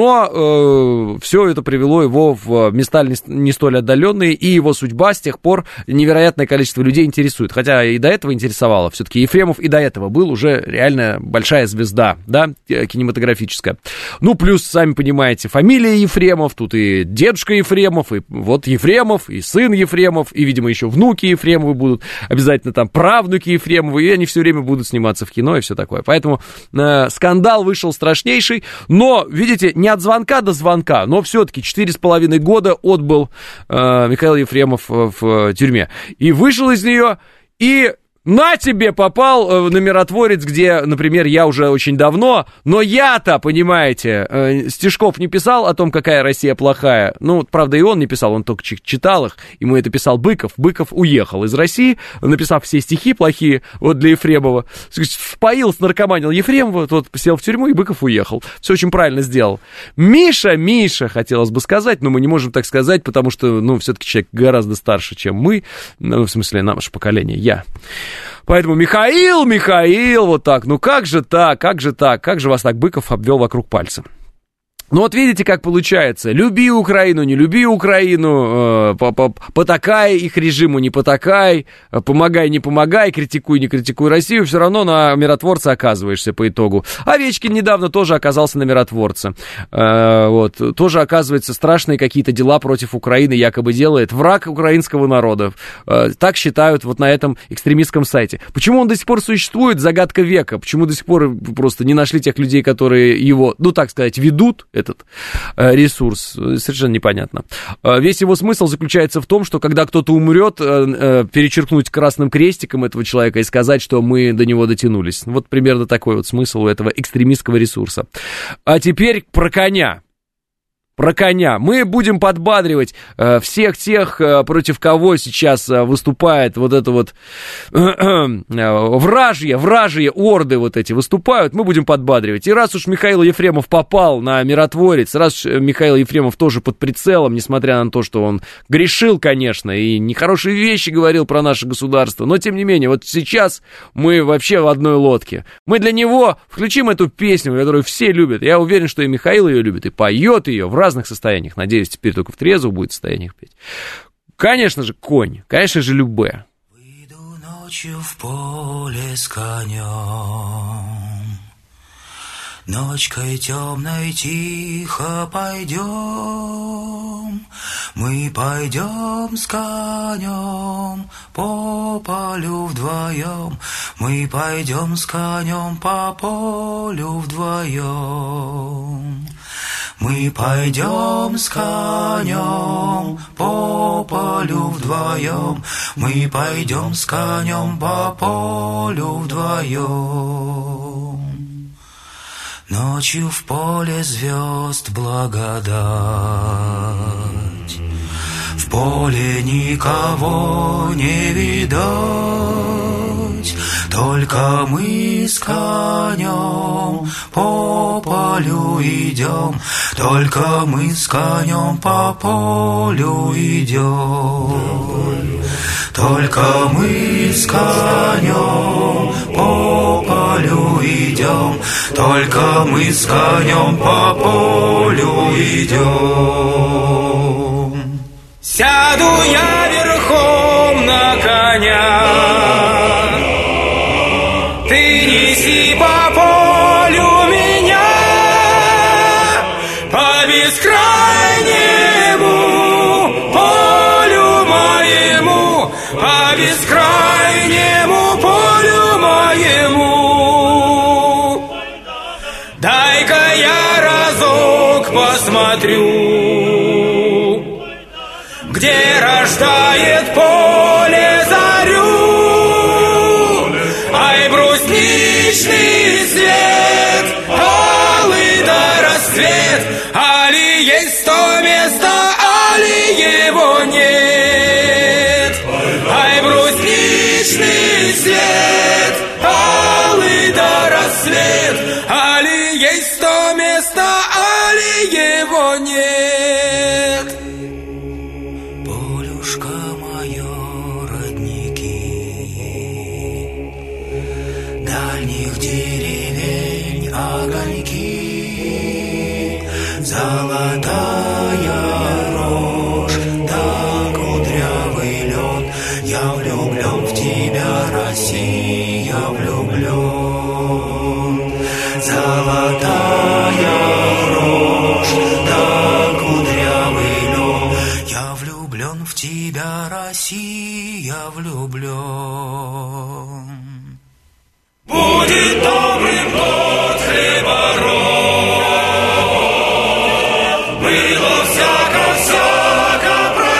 но все это привело его в места не столь отдаленные, и его судьба с тех пор невероятное количество людей интересует, хотя и до этого интересовало, все-таки Ефремов и до этого был уже реально большая звезда, да, кинематографическая. Ну, плюс, сами понимаете, фамилия Ефремов, тут и дедушка Ефремов, и вот Ефремов, и сын Ефремов, и, видимо, еще внуки Ефремовы будут, обязательно там правнуки Ефремовы, и они все время будут сниматься в кино и все такое. Поэтому скандал вышел страшнейший, но, видите, не от звонка до звонка, но все-таки 4,5 года отбыл Михаил Ефремов в тюрьме. И вышел из нее, и... На тебе попал на миротворец, где, например, я уже очень давно, но я-то, понимаете, стишков не писал о том, какая Россия плохая. Ну, правда, и он не писал, он только читал их, ему это писал Быков. Быков уехал из России, написав все стихи плохие, вот для Ефремова. Впоил, снаркоманил Ефремова, тот сел в тюрьму, и Быков уехал. Все очень правильно сделал. Миша, хотелось бы сказать, но мы не можем так сказать, потому что, ну, все-таки человек гораздо старше, чем мы, ну, в смысле, наше поколение, я. Поэтому Михаил, вот так, ну как же так, как же вас так Быков обвел вокруг пальца? Ну вот видите, как получается, люби Украину, не люби Украину, потакай их режиму, не потакай, помогай, не помогай, критикуй, не критикуй Россию, все равно на миротворце оказываешься по итогу. Овечкин недавно тоже оказался на миротворце, вот, тоже, оказывается, страшные какие-то дела против Украины якобы делает, враг украинского народа, так считают вот на этом экстремистском сайте. Почему он до сих пор существует, загадка века, почему до сих пор просто не нашли тех людей, которые его, ну так сказать, ведут, этот ресурс, совершенно непонятно. Весь его смысл заключается в том, что когда кто-то умрет, перечеркнуть красным крестиком этого человека и сказать, что мы до него дотянулись. Вот примерно такой вот смысл у этого экстремистского ресурса. А теперь про коня. Про коня. Мы будем подбадривать всех тех, против кого сейчас выступает вот это вот вражьи орды вот эти выступают, мы будем подбадривать. И раз уж Михаил Ефремов попал на миротворец, раз уж Михаил Ефремов тоже под прицелом, несмотря на то, что он грешил, конечно, и нехорошие вещи говорил про наше государство, но тем не менее, вот сейчас мы вообще в одной лодке. Мы для него включим эту песню, которую все любят. Я уверен, что и Михаил ее любит, и поет ее в разных состояниях. Надеюсь, теперь только в трезвом будет состояниях петь. Конечно же, конь. Конечно же, Любэ. Выйду ночью в поле с конем, Ночкой темной тихо пойдем, мы пойдем с конем по полю вдвоем, мы пойдем с конем по полю вдвоем. Мы пойдем с конем по полю вдвоем, мы пойдем с конем по полю вдвоем. Ночью в поле звезд благодать, в поле никого не видать, только мы с конем по полю идем, только мы с конем по полю идем, только мы с конем по полю идем, только мы с конем по полю идем. Сяду я верхом на коня, ты неси по полю меня, по бескрайнему полю моему, по бескрайнему полю моему. Дай-ка я разок посмотрю, где рождает поле зарю. Ай, брусничный свет, алый да рассвет, али есть то место, али его нет. Ай, брусничный свет, алый да рассвет, али есть то место, али его нет. Полюшка мое, родники, дальних деревень огоньки, золотая рожь да кудрявый лед. Я влюблен в тебя, Россия, влюблен. Золотая рожь да кудрявый лед. Я влюблен в тебя, Россия, влюблен. Будет добрым год хлебород, было всяко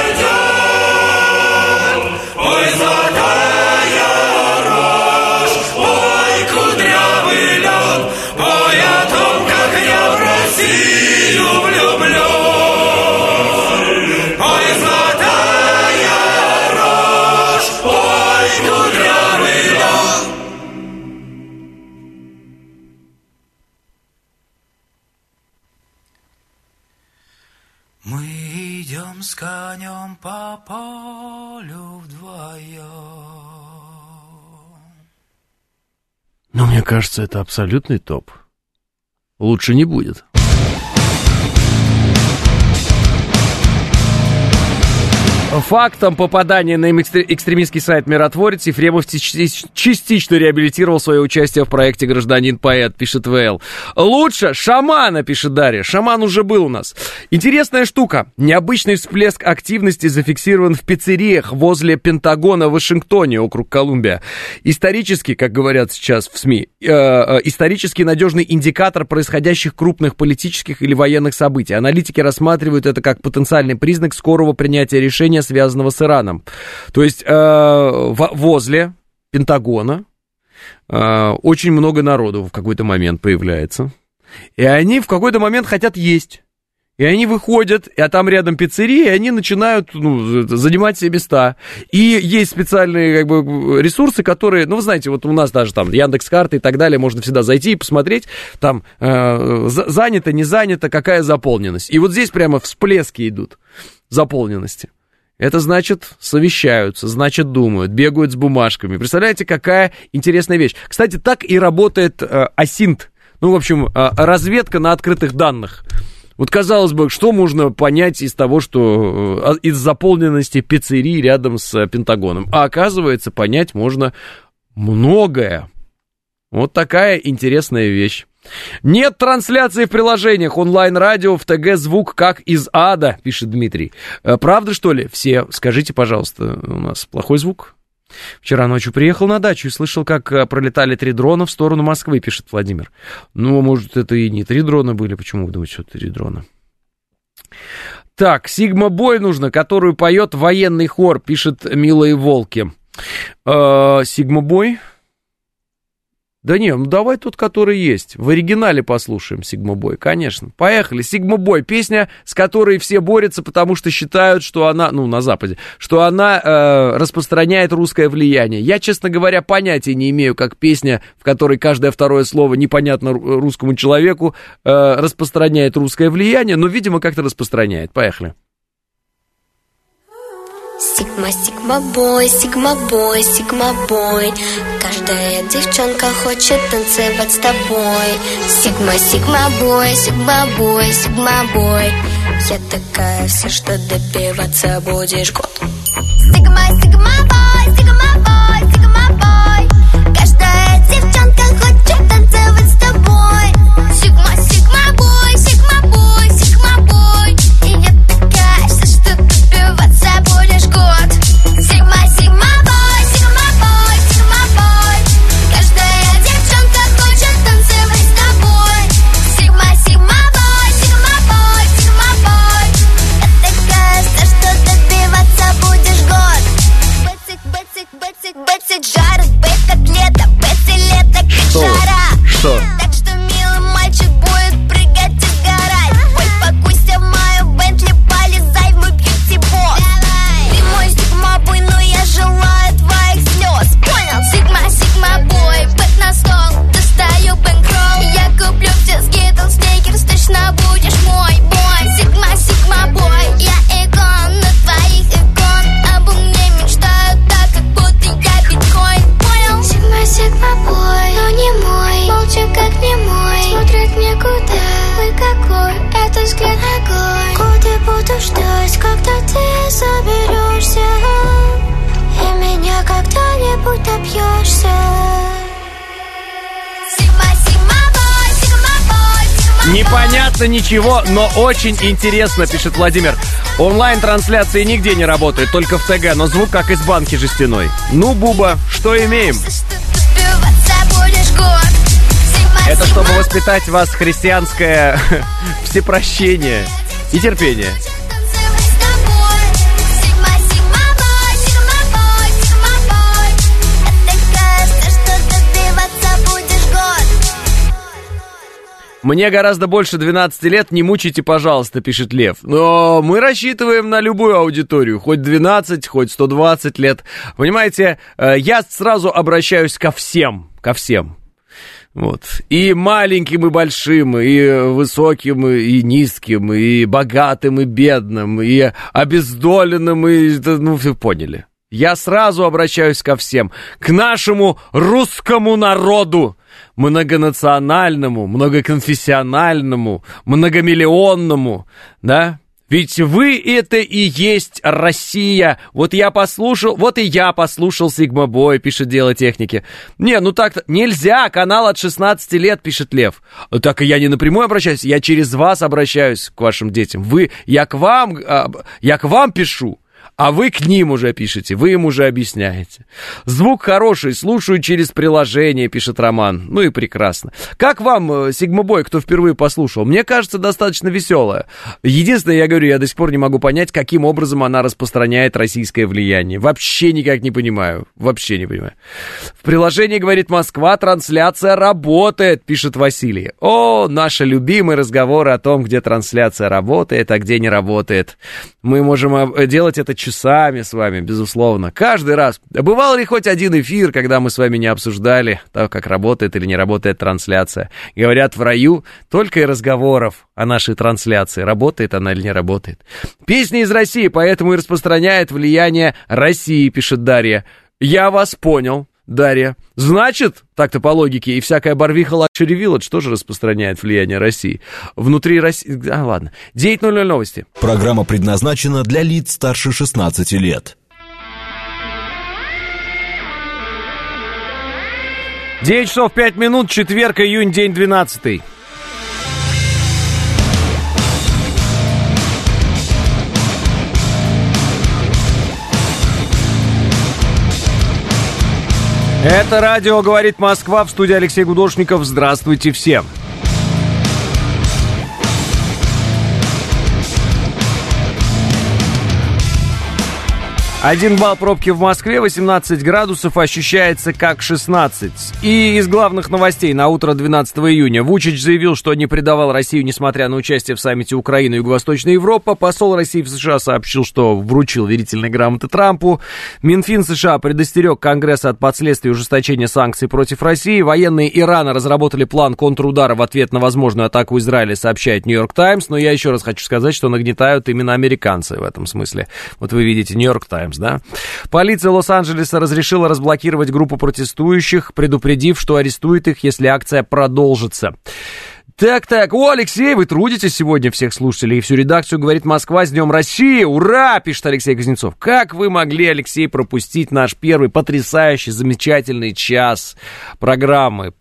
пройдет. Ой, золотая рожь, ой, кудрявый лед, ой, о том, как я в Россию влюблен. Ой, золотая рожь, ой, кудрявый лед. Мы идем с конем по полю вдвоем. Но мне кажется, это абсолютный топ. Лучше не будет. Фактом попадания на экстремистский сайт «Миротворец» Ефремов частично реабилитировал свое участие в проекте «Гражданин-поэт», пишет ВЛ. Лучше шамана, пишет Дарья. Шаман уже был у нас. Интересная штука. Необычный всплеск активности зафиксирован в пиццериях возле Пентагона в Вашингтоне, округ Колумбия. Исторически, как говорят сейчас в СМИ, исторически надежный индикатор происходящих крупных политических или военных событий. Аналитики рассматривают это как потенциальный признак скорого принятия решения, связанного с Ираном. То есть возле Пентагона очень много народу в какой-то момент появляется. И они в какой-то момент хотят есть. И они выходят, а там рядом пиццерия, и они начинают занимать себе места. И есть специальные ресурсы, которые, вы знаете, вот у нас даже там Яндекс.Карты и так далее, можно всегда зайти и посмотреть, там занято, не занято, какая заполненность. И вот здесь прямо всплески идут заполненности. Это значит, совещаются, значит, думают, бегают с бумажками. Представляете, какая интересная вещь. Кстати, так и работает АСИНТ. В общем, разведка на открытых данных. Вот, казалось бы, что можно понять из того, что из заполненности пиццерий рядом с Пентагоном? А оказывается, понять можно многое. Вот такая интересная вещь. Нет трансляции в приложениях, онлайн-радио, в ТГ звук как из ада, пишет Дмитрий. Правда, что ли? Все, скажите, пожалуйста, у нас плохой звук? Вчера ночью приехал на дачу и слышал, как пролетали 3 дрона в сторону Москвы, пишет Владимир. Ну, может, это и не 3 дрона были, почему вы думаете, что 3 дрона? Так, Сигма Бой нужно, которую поет военный хор, пишет Милые Волки. Сигма Бой? Да не, ну давай тот, который есть. В оригинале послушаем Сигма Бой, конечно. Поехали. Сигма Бой, песня, с которой все борются, потому что считают, что она, ну, на Западе, что она распространяет русское влияние. Я, честно говоря, понятия не имею, как песня, в которой каждое второе слово непонятно русскому человеку, распространяет русское влияние, но, видимо, как-то распространяет. Поехали. Сигма, сигма бой, сигма бой, сигма бой. Каждая девчонка хочет танцевать с тобой. Сигма, сигма бой, сигма бой, сигма бой. Я такая вся, что добиваться будешь год. Сигма, сигма бой, сигма бой, сигма бой. Каждая девчонка хочет танцевать с тобой. Сигма, сигма бой, сигма бой, сигма бой. И я такая вся, что добиваться будешь год. Сигма, сигма бой, сигма бой, сигма бой. Каждая девчонка хочет танцевать с тобой. Сигма, сигма бой, сигма бой, сигма бой. Я такая вся, что добиваться будешь год. Бэцик, бэцик, бэцик, бэцик, жарит, бэт как лето, бэци лето как жара. Что? Так что милый мальчик будет прыгать и сгорать. Ой, покуйся в мою Бентли, полезай в мой бьюти-бокс. Ты мой сигма-бой, но я желаю твоих слез. Понял? Сигма, сигма-бой, бэт на стол, достаю бэнкролл. Я куплю все скитлс, сникерс, точно будешь мой бой. Сигма, сигма-бой, я икон на твоих икон. Обо мне мечтают так, как будто я биткоин. Понял? Сигма, сигма-бой, но не мой. Молча, как не мой, смотрит некуда. Ой, какой это взгляд огонь. Годы буду ждать, когда ты соберешься, и меня когда-нибудь добьешься. Сигма, сигма-бой, сигма-бой, сигма-бой. Непонятно ничего, но очень интересно, пишет Владимир. Онлайн-трансляции нигде не работает, только в ТГ, но звук как из банки жестяной. Ну, Буба, что имеем? Это чтобы воспитать в вас христианское всепрощение и терпение. Мне гораздо больше 12 лет, не мучайте, пожалуйста, пишет Лев. Но мы рассчитываем на любую аудиторию, хоть 12, хоть 120 лет. Понимаете, я сразу обращаюсь ко всем. Вот. И маленьким, и большим, и высоким, и низким, и богатым, и бедным, и обездоленным, и... Ну, вы поняли. Я сразу обращаюсь ко всем. К нашему русскому народу. Многонациональному, многоконфессиональному, многомиллионному, да? Ведь вы это и есть Россия. Вот я послушал Сигма Бой, пишет Дело техники. Не, ну так-то нельзя, канал от 16 лет, пишет Лев. Так и я не напрямую обращаюсь, я через вас обращаюсь к вашим детям. Я к вам пишу. А вы к ним уже пишете, вы им уже объясняете. Звук хороший, слушаю через приложение, пишет Роман. Ну и прекрасно. Как вам Сигма Бой, кто впервые послушал? Мне кажется, достаточно веселая. Единственное, я говорю, я до сих пор не могу понять, каким образом она распространяет российское влияние. Вообще никак не понимаю. В приложении, говорит Москва, трансляция работает, пишет Василий. О, наши любимые разговоры о том, где трансляция работает, а где не работает. Мы можем делать это часами с вами, безусловно. Каждый раз. Бывал ли хоть один эфир, когда мы с вами не обсуждали то, как работает или не работает трансляция? Говорят, в раю только и разговоров о нашей трансляции. Работает она или не работает. Песни из России, поэтому и распространяет влияние России, пишет Дарья. Я вас понял, Дарья. Значит, так-то по логике, и всякая Барвиха Лакшери Вилледж тоже распространяет влияние России. Внутри России... ладно. 9:00 новости. Программа предназначена для лиц старше 16 лет. 9 часов 5 минут, четверг, июнь, день 12. Это радио «Говорит Москва», в студии Алексей Гудошников. Здравствуйте всем. Один балл пробки в Москве, 18 градусов, ощущается как 16. И из главных новостей на утро 12 июня. Вучич заявил, что не предавал Россию, несмотря на участие в саммите Украины и Юго-Восточная Европа. Посол России в США сообщил, что вручил верительные грамоты Трампу. Минфин США предостерег Конгресс от последствий ужесточения санкций против России. Военные Ирана разработали план контрудара в ответ на возможную атаку Израиля, сообщает Нью-Йорк Таймс. Но я еще раз хочу сказать, что нагнетают именно американцы в этом смысле. Вот вы видите, Нью-Йорк Таймс. Да? Полиция Лос-Анджелеса разрешила разблокировать группу протестующих, предупредив, что арестует их, если акция продолжится. Так, Алексей, вы трудитесь сегодня, всех слушателей и всю редакцию «Говорит Москва» с Днем России. Ура, пишет Алексей Кузнецов. Как вы могли, Алексей, пропустить наш первый потрясающий, замечательный час программы?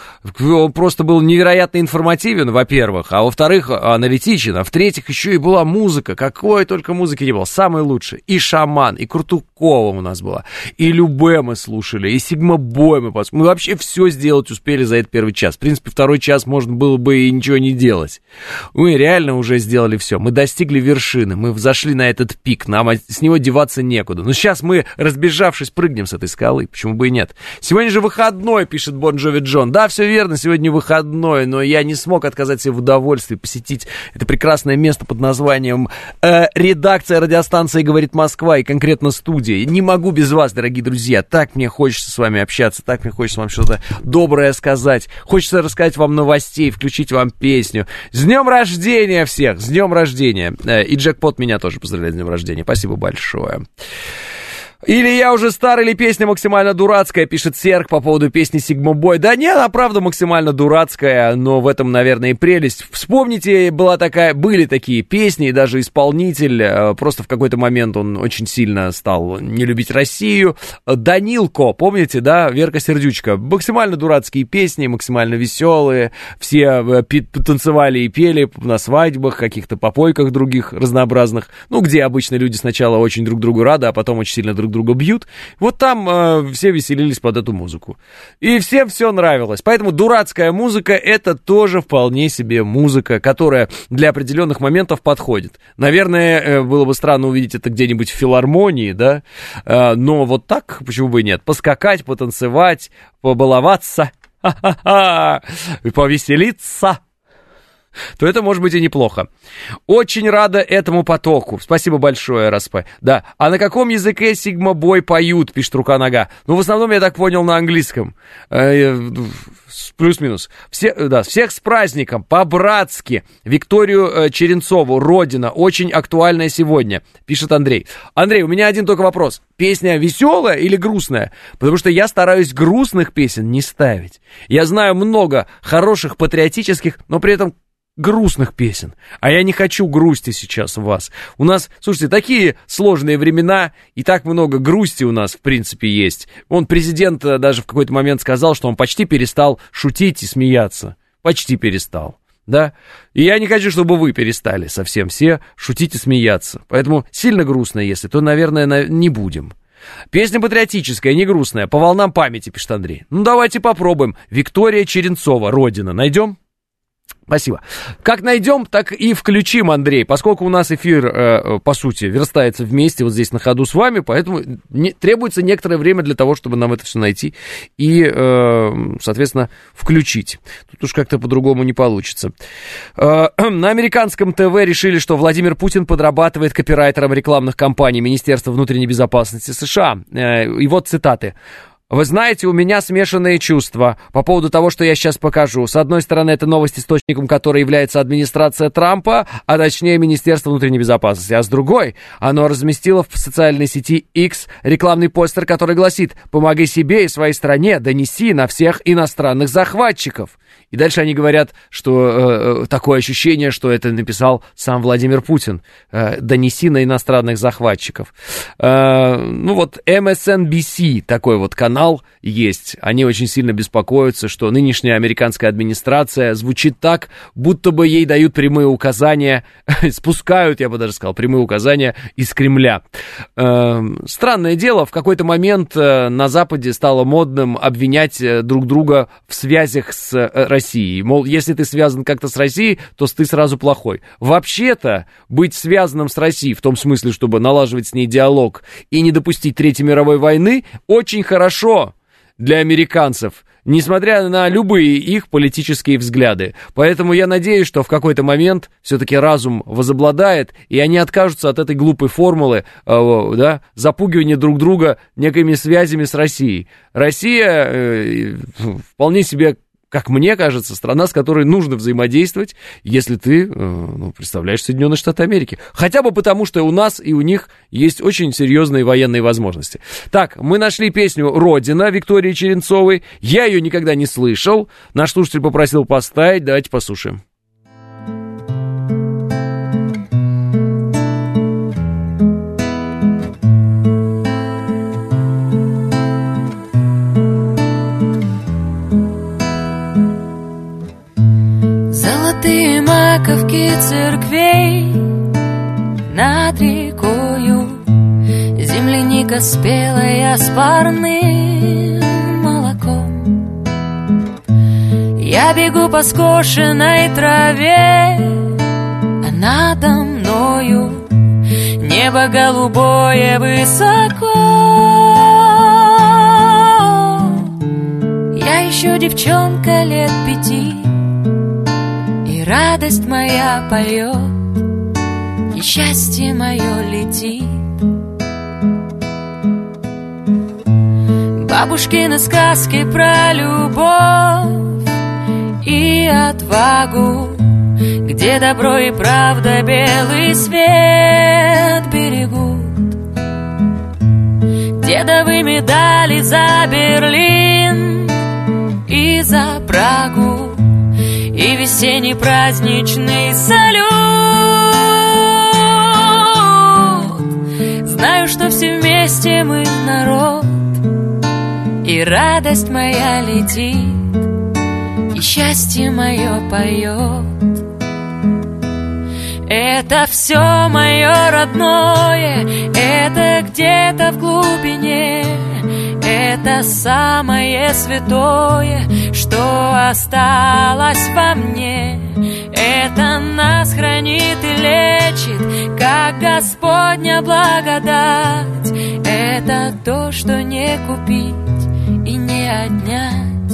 Он просто был невероятно информативен, во-первых, а во-вторых, аналитичен, а в-третьих, еще и была музыка. Какой только музыки не было, самый лучший. И Шаман, и Крутукова у нас была, и Любэ мы слушали, и Сигма Бой мы послушали. Мы вообще все сделать успели за этот первый час. В принципе, второй час можно было бы и ничего не делать. Мы реально уже сделали все. Мы достигли вершины, мы взошли на этот пик, нам с него деваться некуда. Но сейчас мы, разбежавшись, прыгнем с этой скалы. Почему бы и нет? Сегодня же выходной, пишет Бон Джови Джон. Да, все верно, сегодня выходной, но я не смог отказать себе в удовольствии посетить это прекрасное место под названием редакция радиостанции «Говорит Москва» и конкретно студия. Не могу без вас, дорогие друзья. Так мне хочется с вами общаться, так мне хочется вам что-то доброе сказать. Хочется рассказать вам новостей, включить вам песню. С днем рождения всех! С днем рождения! И Джекпот меня тоже поздравляет с днем рождения. Спасибо большое. Или я уже старый, или песня максимально дурацкая, пишет Серг по поводу песни Sigma Boy. Да нет, она правда максимально дурацкая, но в этом, наверное, и прелесть. Вспомните, были такие песни, и даже исполнитель, просто в какой-то момент он очень сильно стал не любить Россию. Данилко, помните, да, Верка Сердючка. Максимально дурацкие песни, максимально веселые. Все танцевали и пели на свадьбах, каких-то попойках других разнообразных. Ну, где обычно люди сначала очень друг другу рады, а потом очень сильно друг друга бьют. Вот там все веселились под эту музыку. И всем все нравилось. Поэтому дурацкая музыка — это тоже вполне себе музыка, которая для определенных моментов подходит. Наверное, было бы странно увидеть это где-нибудь в филармонии, да? Но вот так, почему бы и нет? Поскакать, потанцевать, побаловаться, повеселиться, то это может быть и неплохо. Очень рада этому потоку. Спасибо большое, РСП. Да. А на каком языке Sigma Boy поют, пишет Рука-нога? Ну, в основном, я так понял, на английском. Плюс-минус. Всех с праздником, по-братски. Викторию Черенцову, Родина, очень актуальная сегодня, пишет Андрей. Андрей, у меня один только вопрос. Песня веселая или грустная? Потому что я стараюсь грустных песен не ставить. Я знаю много хороших, патриотических, но при этом грустных песен. А я не хочу грусти сейчас у вас. У нас, слушайте, такие сложные времена, и так много грусти у нас, в принципе, есть. Президент даже в какой-то момент сказал, что он почти перестал шутить и смеяться. Почти перестал. Да? И я не хочу, чтобы вы перестали совсем все шутить и смеяться. Поэтому сильно грустно, если, то, наверное, не будем. Песня патриотическая, не грустная, по волнам памяти, пишет Андрей. Ну, давайте попробуем. Виктория Черенцова, Родина. Найдем? Спасибо. Как найдем, так и включим, Андрей, поскольку у нас эфир, по сути, верстается вместе вот здесь на ходу с вами, поэтому требуется некоторое время для того, чтобы нам это все найти и, соответственно, включить. Тут уж как-то по-другому не получится. На американском ТВ решили, что Владимир Путин подрабатывает копирайтером рекламных кампаний Министерства внутренней безопасности США. И вот цитаты. Вы знаете, у меня смешанные чувства по поводу того, что я сейчас покажу. С одной стороны, это новость, источником которой является администрация Трампа, а точнее Министерство внутренней безопасности. А с другой, оно разместило в социальной сети X рекламный постер, который гласит: «Помоги себе и своей стране, донеси на всех иностранных захватчиков». И дальше они говорят, что такое ощущение, что это написал сам Владимир Путин. «Донеси на иностранных захватчиков». Ну вот MSNBC, такой вот канал, канал есть. Они очень сильно беспокоятся, что нынешняя американская администрация звучит так, будто бы ей дают прямые указания, спускают, я бы даже сказал, прямые указания из Кремля. Странное дело, в какой-то момент на Западе стало модным обвинять друг друга в связях с Россией. Мол, если ты связан как-то с Россией, то ты сразу плохой. Вообще-то, быть связанным с Россией, в том смысле, чтобы налаживать с ней диалог и не допустить Третьей мировой войны, очень хорошо для американцев, несмотря на любые их политические взгляды. Поэтому я надеюсь, что в какой-то момент все-таки разум возобладает, и они откажутся от этой глупой формулы, запугивания друг друга некими связями с Россией. Россия вполне себе, как мне кажется, страна, с которой нужно взаимодействовать, если ты представляешь Соединенные Штаты Америки. Хотя бы потому, что у нас и у них есть очень серьезные военные возможности. Так, мы нашли песню «Родина» Виктории Черенцовой. Я ее никогда не слышал. Наш слушатель попросил поставить. Давайте послушаем. Золотые маковки церквей над рекою, земляника спелая с парным молоком. Я бегу по скошенной траве, а надо мною небо голубое высоко. Я еще девчонка лет 5, и радость моя поет, и счастье мое летит. Бабушкины сказки про любовь и отвагу, где добро и правда белый свет берегут, дедовы медали за Берлин и за Прагу, и весенний праздничный салют. Знаю, что все вместе мы народ, и радость моя летит, и счастье мое поет. Это все мое родное, это где-то в глубине, это самое святое, что осталось во мне. Это нас хранит и лечит, как Господня благодать. Это то, что не купить и не отнять.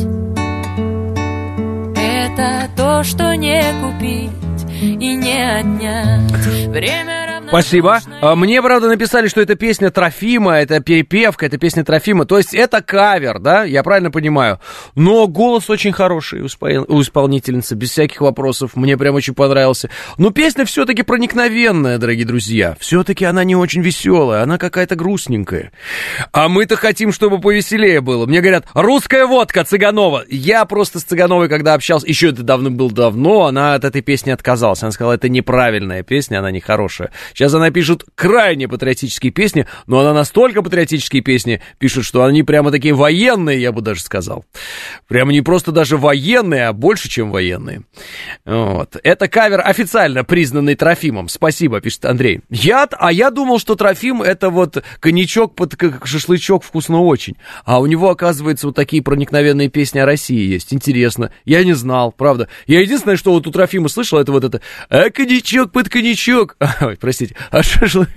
Это то, что не купить и не отнять. Время. Спасибо. Мне, правда, написали, что это песня Трофима, это перепевка, это песня Трофима. То есть это кавер, да? Я правильно понимаю. Но голос очень хороший у исполнительницы, без всяких вопросов. Мне прям очень понравился. Но песня все-таки проникновенная, дорогие друзья. Все-таки она не очень веселая, она какая-то грустненькая. А мы-то хотим, чтобы повеселее было. Мне говорят, русская водка Цыганова. Я просто с Цыгановой, когда общался, еще это давно, она от этой песни отказалась. Она сказала, это неправильная песня, она нехорошая. Сейчас она пишет крайне патриотические песни, но она настолько патриотические песни пишет, что они прямо такие военные, я бы даже сказал. Прямо не просто даже военные, а больше, чем военные. Вот. Это кавер официально признанный Трофимом. Спасибо, пишет Андрей. Я думал, что Трофим это вот коньячок под шашлычок, вкусно очень. А у него, оказывается, вот такие проникновенные песни о России есть. Интересно. Я не знал, правда. Я единственное, что вот у Трофима слышал, это вот это коньячок под коньячок. Ой, простите. А шашлык...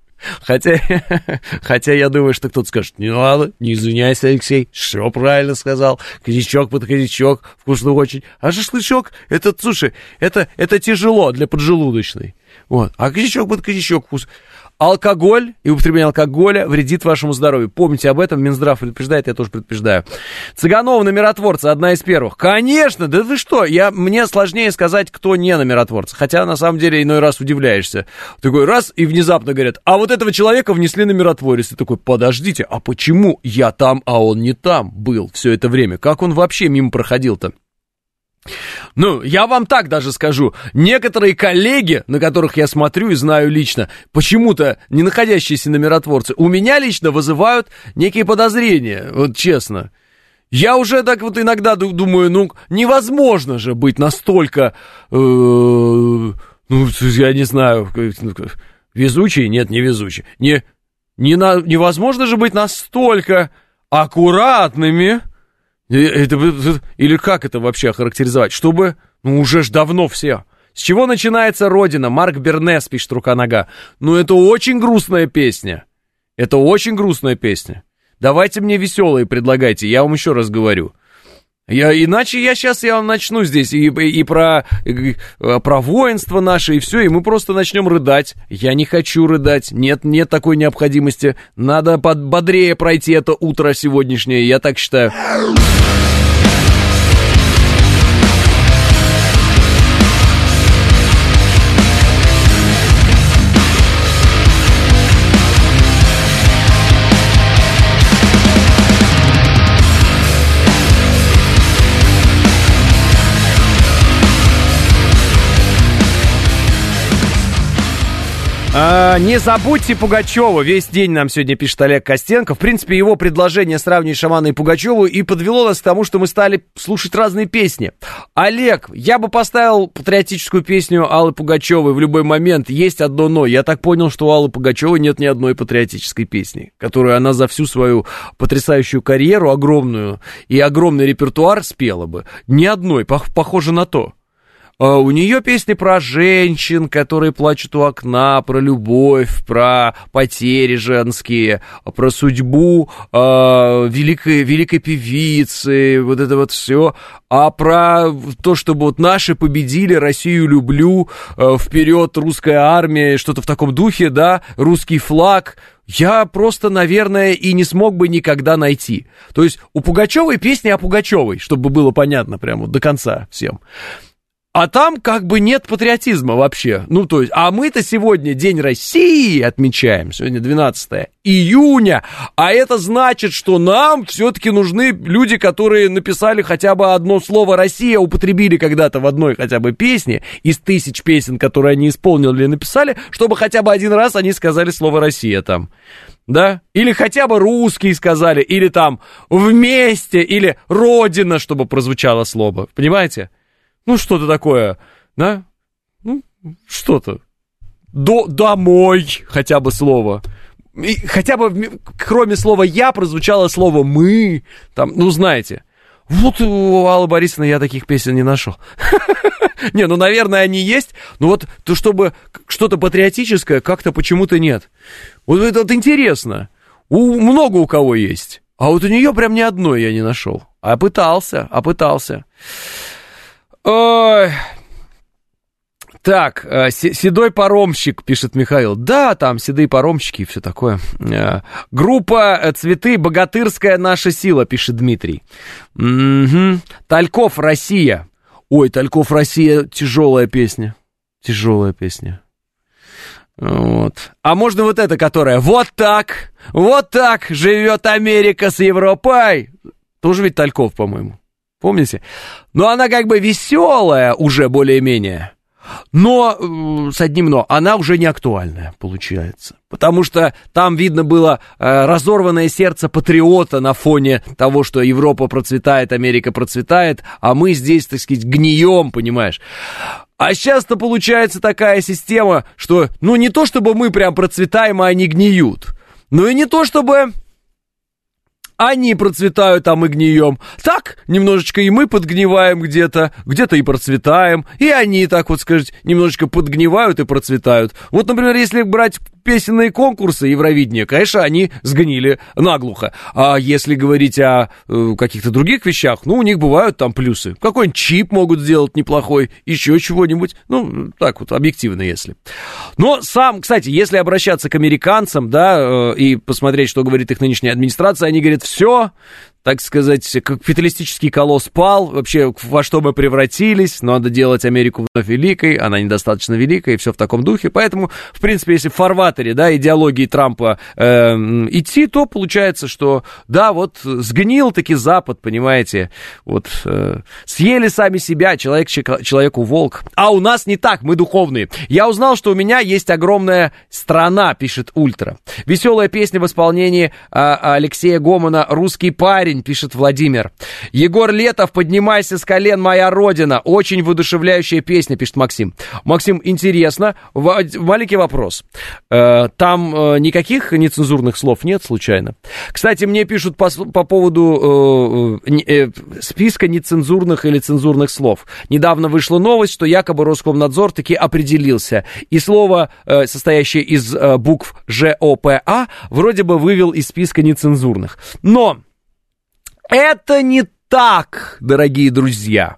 Хотя я думаю, что кто-то скажет, не надо, не извиняйся, Алексей, все правильно сказал, коньячок под коньячок, вкусно очень. А шашлычок, это, слушай, это тяжело для поджелудочной. Вот. А коньячок под коньячок вкус. Алкоголь и употребление алкоголя вредит вашему здоровью. Помните об этом, Минздрав предупреждает, я тоже предупреждаю. Цыганова на миротворца, одна из первых. Конечно, да ты что, мне сложнее сказать, кто не на миротворца. Хотя, на самом деле, иной раз удивляешься. Такой раз, и внезапно говорят, а вот этого человека внесли на миротворец. Ты такой, подождите, а почему я там, а он не там был все это время? Как он вообще мимо проходил-то? Ну, я вам так даже скажу. Некоторые коллеги, на которых я смотрю и знаю лично, почему-то не находящиеся на миротворце, у меня лично вызывают некие подозрения, вот честно. Я уже так вот иногда думаю, ну, невозможно же быть настолько, ну, я не знаю, везучий? Нет, не везучий. Невозможно же быть настолько аккуратными. Или как это вообще охарактеризовать? Чтобы, ну, уже ж давно все. С чего начинается Родина? Марк Бернес, пишет Рука Нога. Ну, это очень грустная песня. Это очень грустная песня. Давайте мне веселые предлагайте, я вам еще раз говорю. Иначе я вам начну здесь и про воинство наше, и все, и мы просто начнем рыдать. Я не хочу рыдать, нет такой необходимости. Надо бодрее пройти это утро сегодняшнее, я так считаю. Не забудьте Пугачева. Весь день нам сегодня пишет Олег Костенко. В принципе, его предложение сравнить Шамана и Пугачеву и подвело нас к тому, что мы стали слушать разные песни. Олег, я бы поставил патриотическую песню Аллы Пугачевой в любой момент. Есть одно но. Я так понял, что у Аллы Пугачевой нет ни одной патриотической песни, которую она за всю свою потрясающую карьеру, огромную и огромный репертуар спела бы. Ни одной, похоже на то. У нее песни про женщин, которые плачут у окна, про любовь, про потери женские, про судьбу великой певицы, вот это вот все. А про то, чтобы вот наши победили, Россию люблю, вперед русская армия, что-то в таком духе, да, русский флаг. Я просто, наверное, и не смог бы никогда найти. То есть у Пугачевой песни о Пугачевой, чтобы было понятно прямо до конца всем. А там как бы нет патриотизма вообще. Ну, то есть, а мы-то сегодня День России отмечаем. Сегодня 12 июня. А это значит, что нам все-таки нужны люди, которые написали хотя бы одно слово «Россия», употребили когда-то в одной хотя бы песне из 1000 песен, которые они исполнили или написали, чтобы хотя бы один раз они сказали слово «Россия» там. Да? Или хотя бы русские сказали, или там «вместе», или «Родина», чтобы прозвучало слово. Понимаете? Ну, что-то такое, да? Ну, что-то. Домой хотя бы слово. И хотя бы, кроме слова «я», прозвучало слово «мы». Там, ну, знаете. Вот у Аллы Борисовны я таких песен не нашел. Не, ну, наверное, они есть. Но вот, то, чтобы что-то патриотическое, как-то почему-то нет. Вот это вот интересно. Много у кого есть. А вот у нее прям ни одной я не нашел. А пытался. Ой. Так, седой паромщик, пишет Михаил. Да, там седые паромщики и все такое. Группа «Цветы. Богатырская наша сила», пишет Дмитрий. Угу. Тальков «Россия». Ой, Тальков «Россия» тяжелая песня. Вот. А можно вот это, которая вот так живет Америка с Европой. Тоже ведь Тальков, по-моему. Помните? Но она как бы веселая уже более-менее. Но, с одним но, она уже не актуальная, получается. Потому что там видно было разорванное сердце патриота на фоне того, что Европа процветает, Америка процветает, а мы здесь, так сказать, гнием, понимаешь? А сейчас-то получается такая система, что, ну, не то чтобы мы прям процветаем, а они гниют. Ну и не то чтобы... Они процветают, а мы гнием. Так, немножечко и мы подгниваем где-то и процветаем. И они, так вот сказать, немножечко подгнивают и процветают. Вот, например, если брать песенные конкурсы Евровидения, конечно, они сгнили наглухо. А если говорить о каких-то других вещах, ну, у них бывают там плюсы. Какой-нибудь чип могут сделать неплохой, еще чего-нибудь. Ну, так вот, объективно, если. Но сам, кстати, если обращаться к американцам, да, и посмотреть, что говорит их нынешняя администрация, они говорят, все, так сказать, капиталистический колосс пал, вообще во что мы превратились, надо делать Америку вновь великой, она недостаточно великая, и все в таком духе, поэтому, в принципе, если в фарватере, да, идеологии Трампа идти, то получается, что, да, вот сгнил-таки Запад, понимаете, вот съели сами себя, человек человеку волк, а у нас не так, мы духовные. Я узнал, что у меня есть огромная страна, пишет Ультра. Веселая песня в исполнении Алексея Гомона «Русский парень», пишет Владимир. Егор Летов, «Поднимайся с колен, моя родина». Очень воодушевляющая песня, пишет Максим. Максим, интересно. Маленький вопрос. Там никаких нецензурных слов нет, случайно? Кстати, мне пишут по поводу списка нецензурных или цензурных слов. Недавно вышла новость, что якобы Роскомнадзор таки определился. И слово, состоящее из букв ЖОПА, вроде бы вывел из списка нецензурных. Но это не так, дорогие друзья.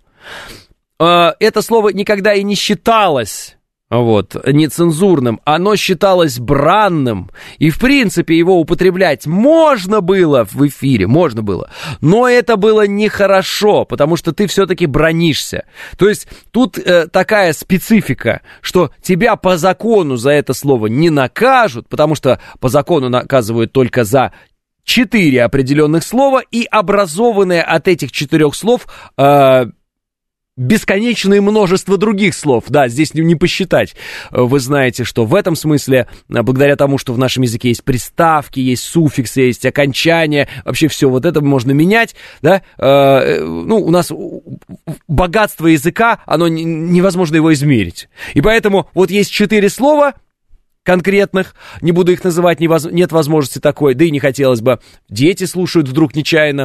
Это слово никогда и не считалось нецензурным. Оно считалось бранным. И, в принципе, его употреблять можно было в эфире, можно было. Но это было нехорошо, потому что ты все-таки бранишься. То есть тут такая специфика, что тебя по закону за это слово не накажут, потому что по закону наказывают только за 4 определенных слова, и образованные от этих 4 слов бесконечное множество других слов. Да, здесь не посчитать. Вы знаете, что в этом смысле, благодаря тому, что в нашем языке есть приставки, есть суффиксы, есть окончания, вообще все вот это можно менять, да, у нас богатство языка, оно невозможно его измерить. И поэтому вот есть 4 слова конкретных, не буду их называть, нет возможности такой, да и не хотелось бы. Дети слушают вдруг нечаянно.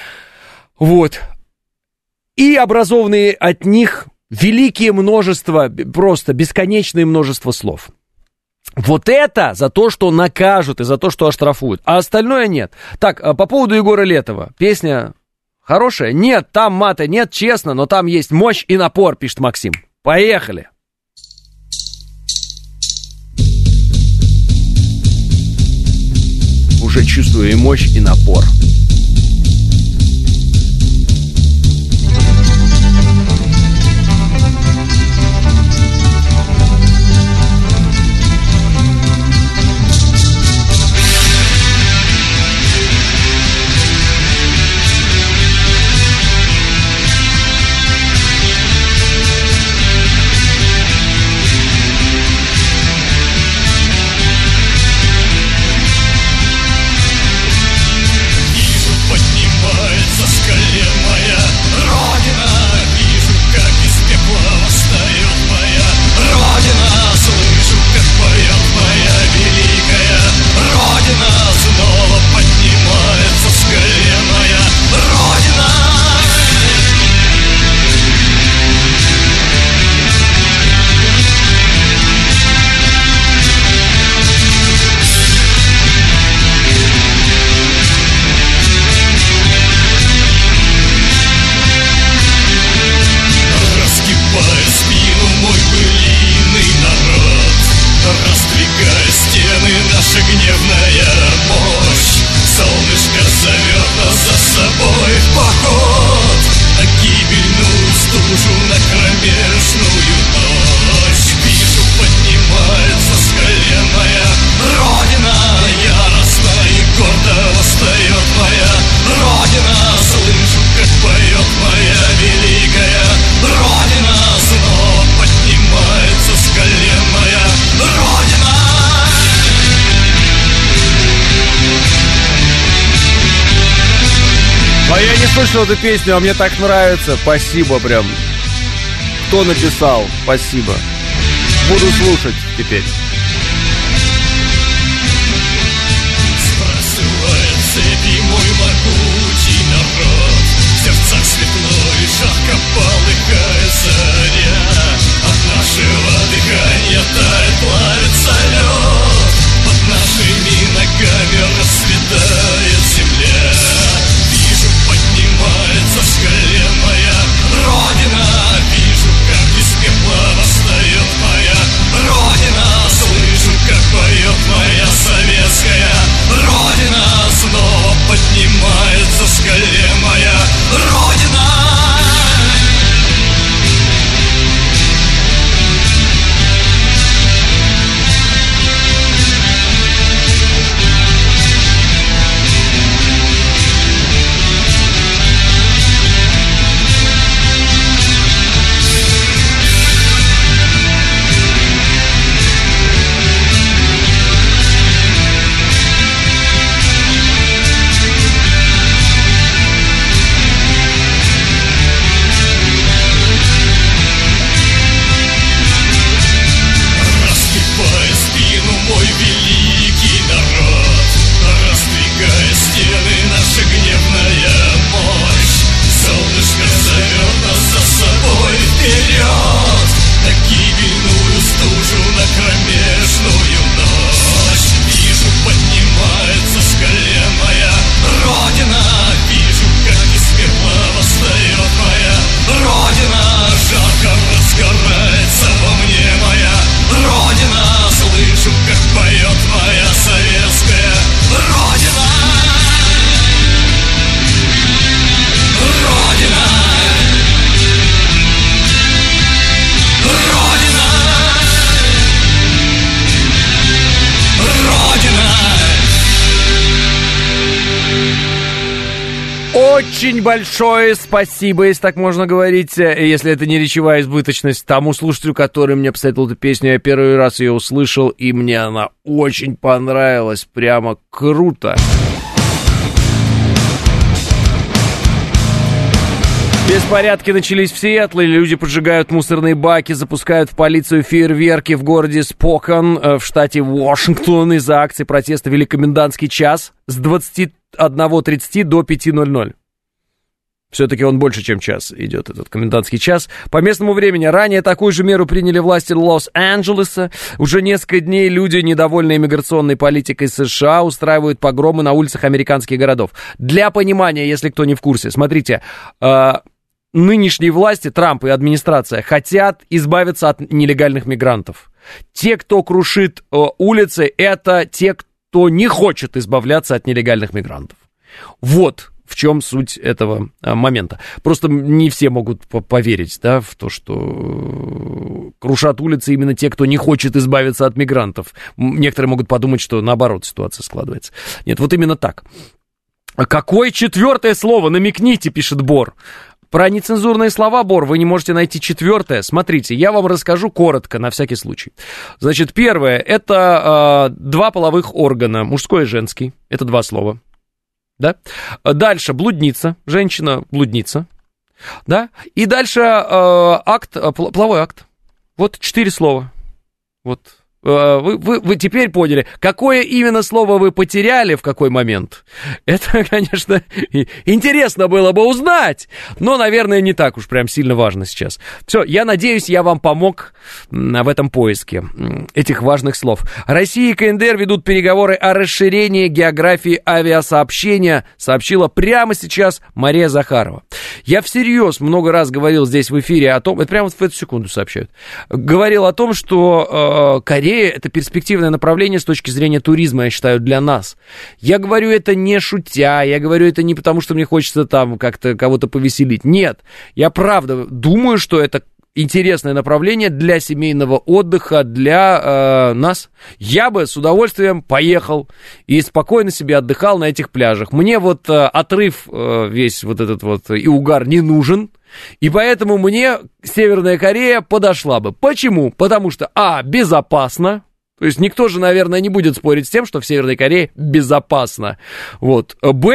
Вот. И образованные от них великие множество, просто бесконечное множество слов. Вот это за то, что накажут и за то, что оштрафуют. А остальное нет. Так, по поводу Егора Летова. Песня хорошая? Нет, там мата нет, честно, но там есть мощь и напор, пишет Максим. Поехали. Уже чувствую и мощь, и напор. Слышал эту песню, а мне так нравится. Спасибо прям. Кто написал? Спасибо. Буду слушать теперь. Сбрасывает цепи мой могучий народ. В сердцах светло и жарко полыхает заря. От нашего дыхания тает, плавится лед. Под нашими ногами расцветает земля. Поднимается с колен моя Родина. Вижу, как из пепла восстает моя Родина. Очень большое спасибо, если так можно говорить, если это не речевая избыточность, тому слушателю, который мне посоветовал эту песню. Я первый раз ее услышал, и мне она очень понравилась. Прямо круто. Беспорядки начались в Сиэтле, люди поджигают мусорные баки, запускают в полицию фейерверки в городе Спокан в штате Вашингтон. Из-за акции протеста ввели комендантский час с 21:30 до 5:00. Все-таки он больше, чем час идет, этот комендантский час. По местному времени ранее такую же меру приняли власти Лос-Анджелеса. Уже несколько дней люди, недовольные миграционной политикой США, устраивают погромы на улицах американских городов. Для понимания, если кто не в курсе, смотрите, нынешние власти, Трамп и администрация, хотят избавиться от нелегальных мигрантов. Те, кто крушит улицы, это те, кто не хочет избавляться от нелегальных мигрантов. Вот в чем суть этого момента. Просто не все могут поверить, да, в то, что крушат улицы именно те, кто не хочет избавиться от мигрантов. Некоторые могут подумать, что наоборот ситуация складывается. Нет, вот именно так. Какое четвертое слово? Намекните, пишет Бор. Про нецензурные слова, Бор, вы не можете найти четвертое. Смотрите, я вам расскажу коротко, на всякий случай. Значит, первое, это два половых органа, мужской и женский. Это два слова. Да? Дальше блудница, женщина-блудница. Да? И дальше половой акт. Вот 4 слова. Вот. Вы теперь поняли, какое именно слово вы потеряли в какой момент. Это, конечно, интересно было бы узнать, но, наверное, не так уж прям сильно важно сейчас. Все, я надеюсь, я вам помог в этом поиске этих важных слов. Россия и КНДР ведут переговоры о расширении географии авиасообщения, сообщила прямо сейчас Мария Захарова. Я всерьез много раз говорил здесь в эфире о том, это прямо в эту секунду сообщают, говорил о том, что Корея — это перспективное направление с точки зрения туризма, я считаю, для нас. Я говорю это не шутя, я говорю это не потому, что мне хочется там как-то кого-то повеселить. Нет, я правда думаю, что это интересное направление для семейного отдыха, для нас. Я бы с удовольствием поехал и спокойно себе отдыхал на этих пляжах. Мне вот отрыв весь вот этот вот и угар не нужен. И поэтому мне Северная Корея подошла бы. Почему? Потому что, безопасно. То есть никто же, наверное, не будет спорить с тем, что в Северной Корее безопасно. Вот.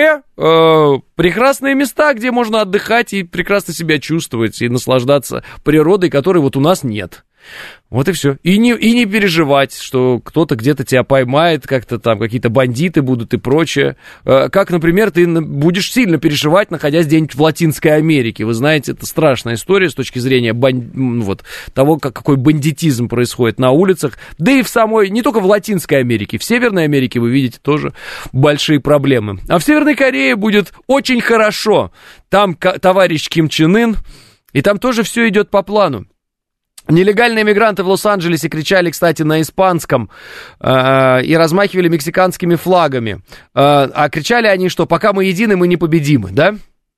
Прекрасные места, где можно отдыхать и прекрасно себя чувствовать, и наслаждаться природой, которой вот у нас нет. Вот и все. И не переживать, что кто-то где-то тебя поймает, как-то там какие-то бандиты будут и прочее. Как, например, ты будешь сильно переживать, находясь где-нибудь в Латинской Америке. Вы знаете, это страшная история с точки зрения того, какой бандитизм происходит на улицах. Да и в самой, не только в Латинской Америке, в Северной Америке вы видите тоже большие проблемы. А в Северной Корее будет очень хорошо. Там товарищ Ким Чен Ын, и там тоже все идет по плану. Нелегальные мигранты в Лос-Анджелесе кричали, кстати, на испанском и размахивали мексиканскими флагами. А кричали они, что пока мы едины, мы непобедимы, да?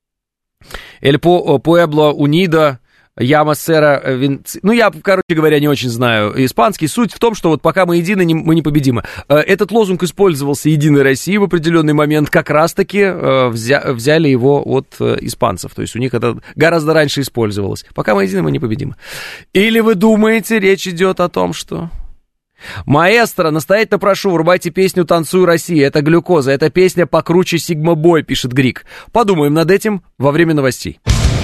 Эль Пуэбло Унидо, Яма Сера, ну, я, короче говоря, не очень знаю испанский. Суть в том, что вот пока мы едины, мы непобедимы. Этот лозунг использовался Единой Россией в определенный момент. Как раз-таки взяли его от испанцев. То есть у них это гораздо раньше использовалось. Пока мы едины, мы непобедимы. Или вы думаете, речь идет о том, что... Маэстро, настоятельно прошу, врубайте песню «Танцуй, Россия». Это глюкоза, это песня покруче Сигма Бой, пишет Грик. Подумаем над этим во время новостей.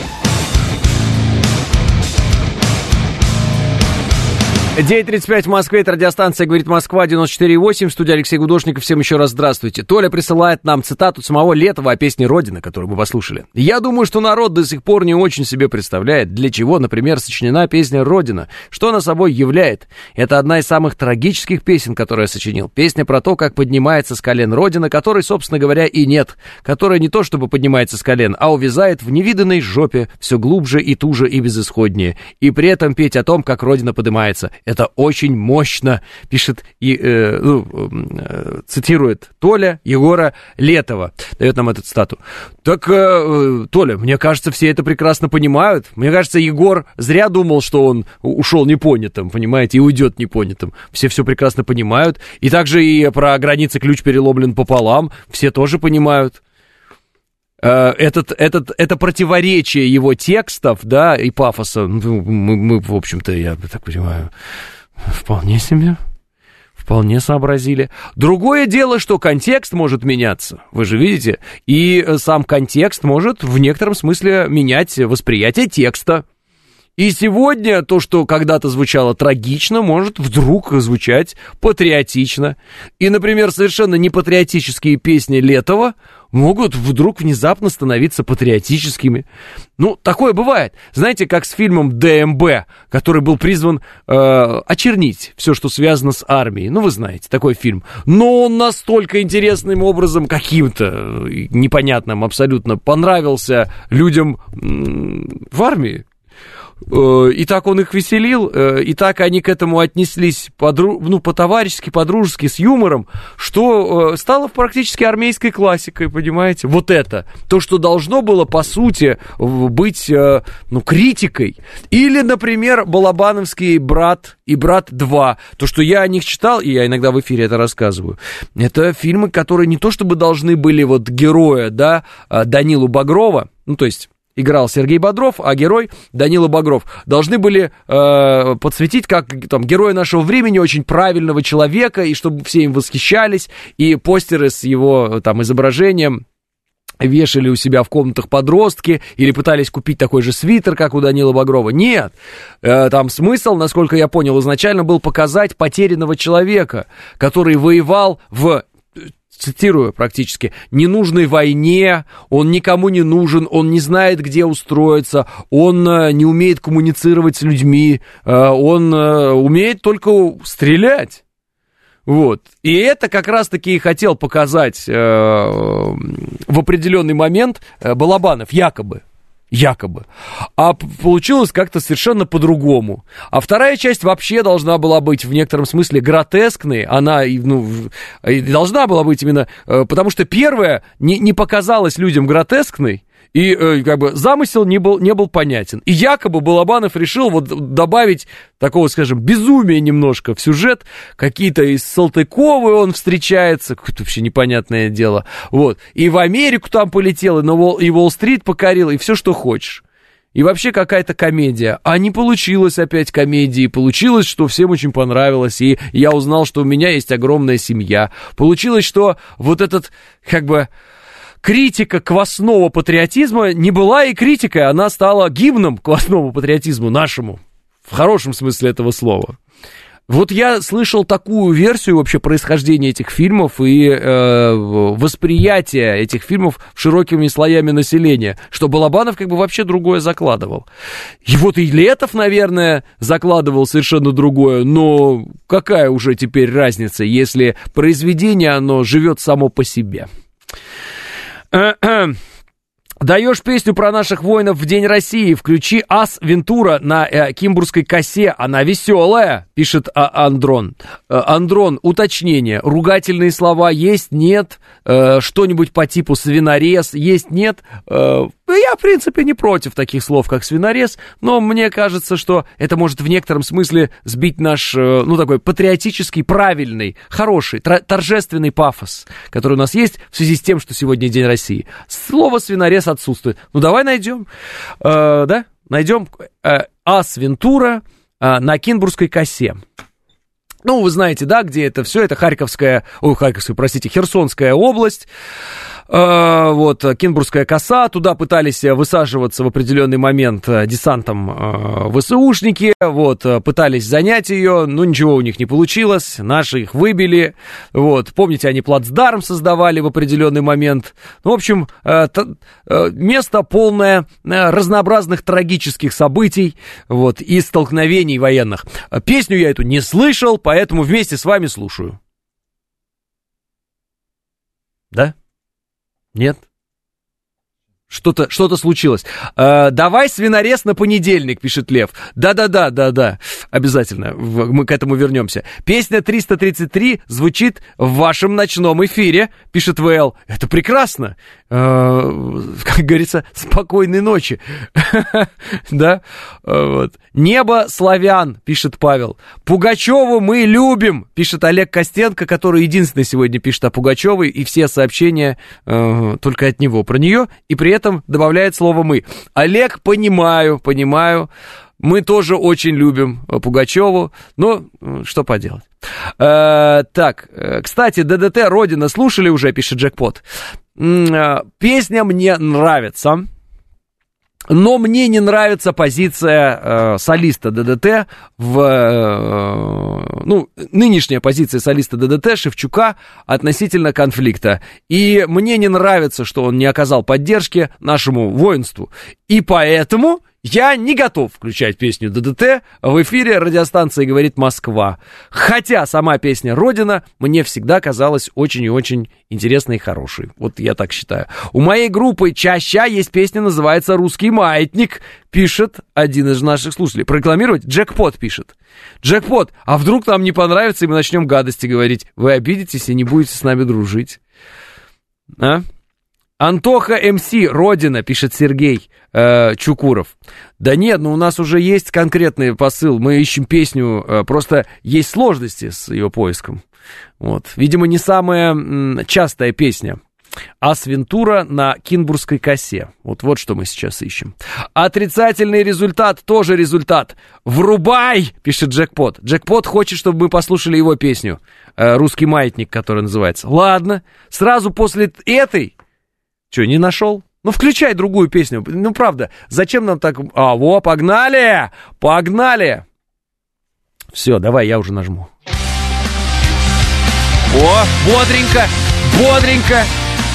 9:35 в Москве, это радиостанция «Говорит Москва», 94,8, в студии Алексей Гудошников. Всем еще раз здравствуйте. Толя присылает нам цитату самого Летова о песне «Родина», которую мы послушали. «Я думаю, что народ до сих пор не очень себе представляет, для чего, например, сочинена песня «Родина», что она собой являет. Это одна из самых трагических песен, которую я сочинил. Песня про то, как поднимается с колен Родина, которой, собственно говоря, и нет. Которая не то чтобы поднимается с колен, а увязает в невиданной жопе все глубже и туже и безысходнее. И при этом петь о том, как Родина поднимается. Это очень мощно», пишет и цитирует Толя Егора Летова. Дает нам эту цитату. Так, Толя, мне кажется, все это прекрасно понимают. Мне кажется, Егор зря думал, что он ушел непонятым, понимаете, и уйдет непонятым. Все прекрасно понимают. И также и про границы ключ переломлен пополам. Все тоже понимают. это противоречие его текстов, да, и пафоса, мы, в общем-то, я так понимаю, вполне себе... Вполне сообразили. Другое дело, что контекст может меняться, вы же видите, и сам контекст может в некотором смысле менять восприятие текста. И сегодня то, что когда-то звучало трагично, может вдруг звучать патриотично. И, например, совершенно непатриотические песни Летова могут вдруг внезапно становиться патриотическими. Ну, такое бывает. Знаете, как с фильмом «ДМБ», который был призван очернить все, что связано с армией. Ну, вы знаете, такой фильм. Но он настолько интересным образом, каким-то непонятным абсолютно, понравился людям в армии. И так он их веселил, и так они к этому отнеслись по-товарищески, по-дружески, с юмором, что стало практически армейской классикой, понимаете? Вот это, то, что должно было, по сути, быть, критикой. Или, например, Балабановский «Брат» и «Брат 2». То, что я о них читал, и я иногда в эфире это рассказываю, это фильмы, которые не то чтобы должны были вот героя, да, Данилу Багрова, ну, то есть... играл Сергей Бодров, а герой Данила Багров должны были подсветить как там героя нашего времени, очень правильного человека, и чтобы все им восхищались, и постеры с его там изображением вешали у себя в комнатах подростки, или пытались купить такой же свитер, как у Данила Багрова. Нет, там смысл, насколько я понял, изначально был показать потерянного человека, который воевал в... цитирую практически, ненужной войне, он никому не нужен, он не знает, где устроиться, он не умеет коммуницировать с людьми, он умеет только стрелять. Вот. И это как раз-таки и хотел показать в определенный момент Балабанов, якобы. А получилось как-то совершенно по-другому. А вторая часть вообще должна была быть в некотором смысле гротескной. Она, должна была быть именно... Потому что первая не показалась людям гротескной, и как бы замысел не был понятен. И якобы Балабанов решил вот добавить такого, скажем, безумия немножко в сюжет. Какие-то из Салтыковой он встречается, какое-то вообще непонятное дело. Вот. И в Америку там полетел, и Уолл-стрит покорил, и все, что хочешь. И вообще какая-то комедия. А не получилось опять комедии. Получилось, что всем очень понравилось. И я узнал, что у меня есть огромная семья. Получилось, что вот этот, как бы... критика квасного патриотизма не была и критикой, она стала гимном квасному патриотизму нашему, в хорошем смысле этого слова. Вот я слышал такую версию вообще происхождения этих фильмов и восприятия этих фильмов широкими слоями населения, что Балабанов как бы вообще другое закладывал. И вот и Летов, наверное, закладывал совершенно другое, но какая уже теперь разница, если произведение, оно живет само по себе. Даешь песню про наших воинов в День России, включи Ас Вентура на Кимбургской косе, она веселая, пишет Андрон. Андрон, уточнение, ругательные слова есть, нет, что-нибудь по типу свинорез есть, нет. Я, в принципе, не против таких слов, как свинорез, но мне кажется, что это может в некотором смысле сбить наш, такой патриотический, правильный, хороший, торжественный пафос, который у нас есть в связи с тем, что сегодня День России. Слово свинорез отсутствует. Ну, давай найдем, найдем Ас Вентура на Кимбургской косе. Ну, вы знаете, да, где это все, это Херсонская область. Вот, Кимбургская коса, туда пытались высаживаться в определенный момент десантом ВСУшники, вот, пытались занять ее, но ничего у них не получилось, наши их выбили, вот, помните, они плацдарм создавали в определенный момент, ну, в общем, место полное разнообразных трагических событий, вот, и столкновений военных. Песню я эту не слышал, поэтому вместе с вами слушаю. Да? Нет? Что-то случилось. Давай свинорез на понедельник, пишет Лев. Да. Обязательно. Мы к этому вернемся. Песня 333 звучит в вашем ночном эфире, пишет ВЛ. Это прекрасно. Как говорится, спокойной ночи. Да? Вот. Небо славян, пишет Павел. Пугачеву мы любим, пишет Олег Костенко, который единственный сегодня пишет о Пугачевой, и все сообщения только от него про нее, и при этом добавляет слово «мы». Олег, понимаю. Мы тоже очень любим Пугачеву, но что поделать. Так, кстати, ДДТ «Родина» слушали уже, пишет Джекпот. Песня мне нравится, но мне не нравится позиция солиста ДДТ нынешняя позиция солиста ДДТ Шевчука относительно конфликта. И мне не нравится, что он не оказал поддержки нашему воинству. И поэтому я не готов включать песню ДДТ в эфире радиостанции «Говорит Москва». Хотя сама песня «Родина» мне всегда казалась очень и очень интересной и хорошей. Вот я так считаю. У моей группы «Чаща» есть песня, называется «Русский маятник», пишет один из наших слушателей. Прорекламировать? Джекпот пишет. Джекпот, а вдруг нам не понравится, и мы начнем гадости говорить? Вы обидитесь и не будете с нами дружить. А? Антоха МС, «Родина», пишет Сергей Чукуров. Да нет, у нас уже есть конкретный посыл. Мы ищем песню, просто есть сложности с ее поиском. Вот. Видимо, не самая частая песня. Ас Вентура на Кинбургской косе. Вот что мы сейчас ищем. Отрицательный результат тоже результат. Врубай, пишет Джекпот. Джекпот хочет, чтобы мы послушали его песню. «Русский маятник», которая называется. Ладно, сразу после этой... Что, не нашел? Включай другую песню. Правда, зачем нам так... Погнали! Погнали! Все, давай, я уже нажму. Бодренько! Бодренько!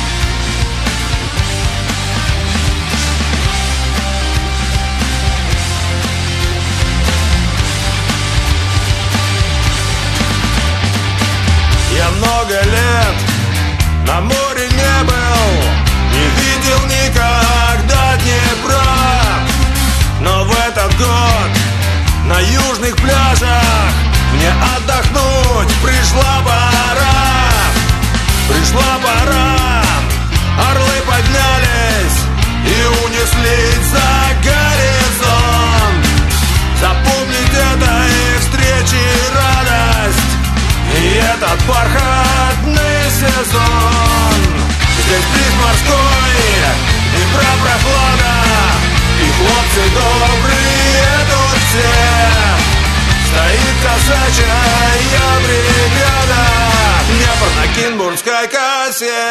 Я много лет на море не был, не видел никогда Днепра. Но в этот год на южных пляжах мне отдохнуть пришла пора. Пришла пора. Орлы поднялись и унеслись за горизонт. Запомнить этой встречи радость и этот бархатный сезон. Здесь бриз морской, Днепра прохлада, и хлопцы добрые тут все. Стоит казачья бригада, Днепр на Кинбургской косе.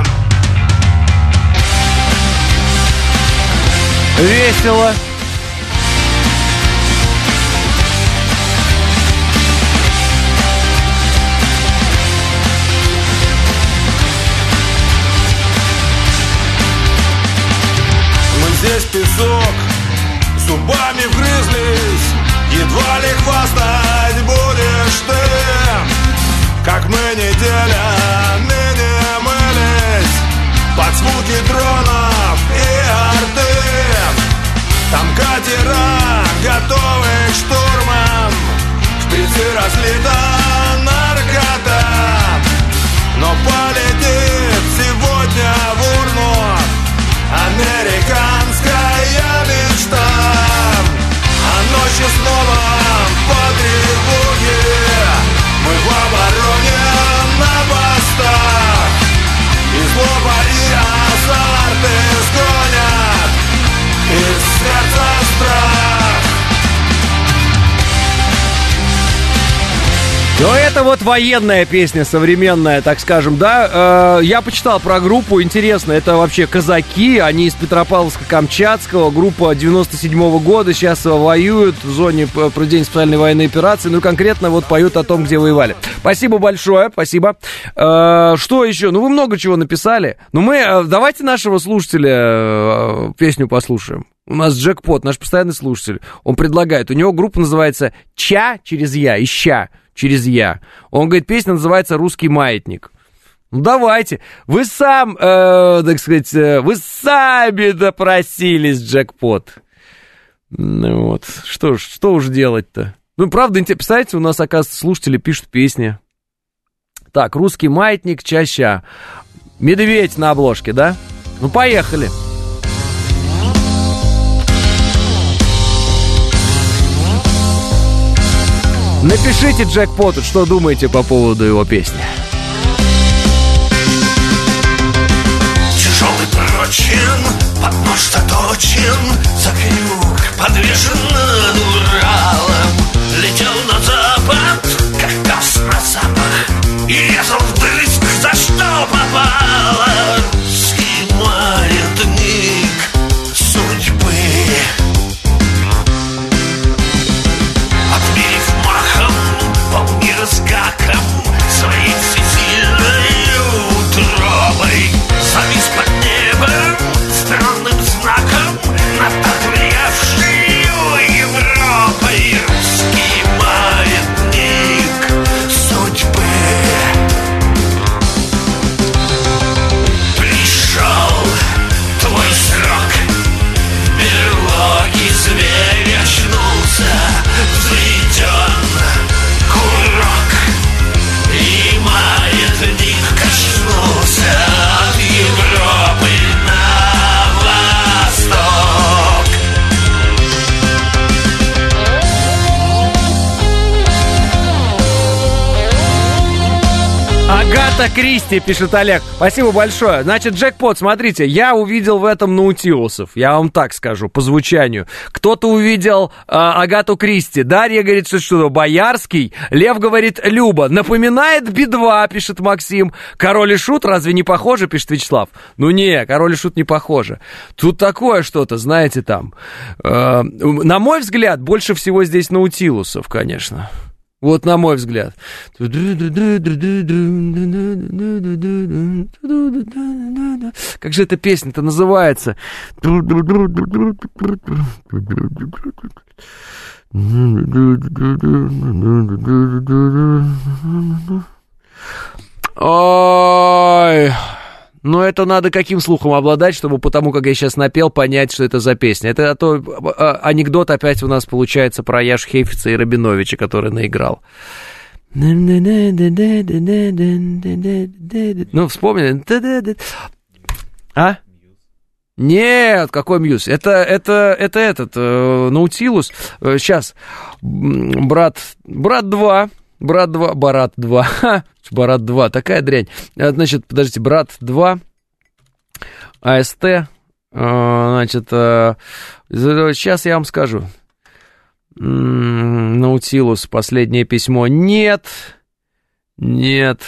Весело. Здесь песок, зубами вгрызлись, едва ли хвастать будешь ты. Как мы неделями не мылись под звуки дронов и арты. Там катера готовы к штурмам, в шприцы разлита наркота. Но полетит сегодня в урну американская мечта. А ночью снова по тревоге мы в обороне на постах. И злоба и азарт изгонят из сердца страх. Но это военная песня, современная, так скажем, да. Я почитал про группу, интересно, это вообще казаки, они из Петропавловска-Камчатского, группа 97-го года, сейчас воюют в зоне проведения специальной военной операции, конкретно поют о том, где воевали. Спасибо большое, спасибо. Что еще? Вы много чего написали. Давайте нашего слушателя песню послушаем. У нас Джекпот, наш постоянный слушатель, он предлагает, у него группа называется «Ча» через «Я» и «Ща» через «Я». Он говорит, песня называется «Русский маятник». Ну, давайте. Вы сам, так сказать, вы сами допросились, джекпот. Ну вот, что уж делать-то? Ну, правда, представляете, у нас, оказывается, слушатели пишут песни. Так, «Русский маятник», «Чаща». Медведь на обложке, да? Ну, поехали. Напишите джекпоту, что думаете по поводу его песни. Тяжелый прочен, под нож заточен, за крюк подвешен над Уралом. Летел на запад, как пес на запах, и резал вдрызг, за что попало. Русский маятник судьбы. Отмерив махом, полмира с гаком, своей всесильной утробой, завис под небом странным знаком над отвлевшей Европой. Русский маятник судьбы. Пришел твой срок, в берлоге зверь очнулся, взведен курок, и маятник качнулся от Европы на восток. Агата Кристи, пишет Олег. Спасибо большое. Значит, джекпот, смотрите, я увидел в этом наутилусов. Я вам так скажу, по звучанию. Кто-то увидел Агату Кристи. Дарья говорит, что Боярский. Лев говорит, Люба. Напоминает Би-2, пишет Максим. Король и Шут, разве не похоже, пишет Вячеслав. Ну не, Король и Шут не похоже. Тут такое что-то, знаете, там. На мой взгляд, больше всего здесь наутилусов, конечно. Вот на мой взгляд. Как же эта песня-то называется? Ой... Но это надо каким слухом обладать, чтобы потому, как я сейчас напел, понять, что это за песня. Это то анекдот опять у нас получается про Яш Хейфица и Рабиновича, который наиграл. Ну, вспомнили? А? Нет, какой Мьюз? Это этот, Наутилус. Сейчас. Барат 2. Барат 2, такая дрянь. Значит, подождите, Брат 2, АСТ, значит, сейчас я вам скажу. Наутилус, последнее письмо. Нет. Нет,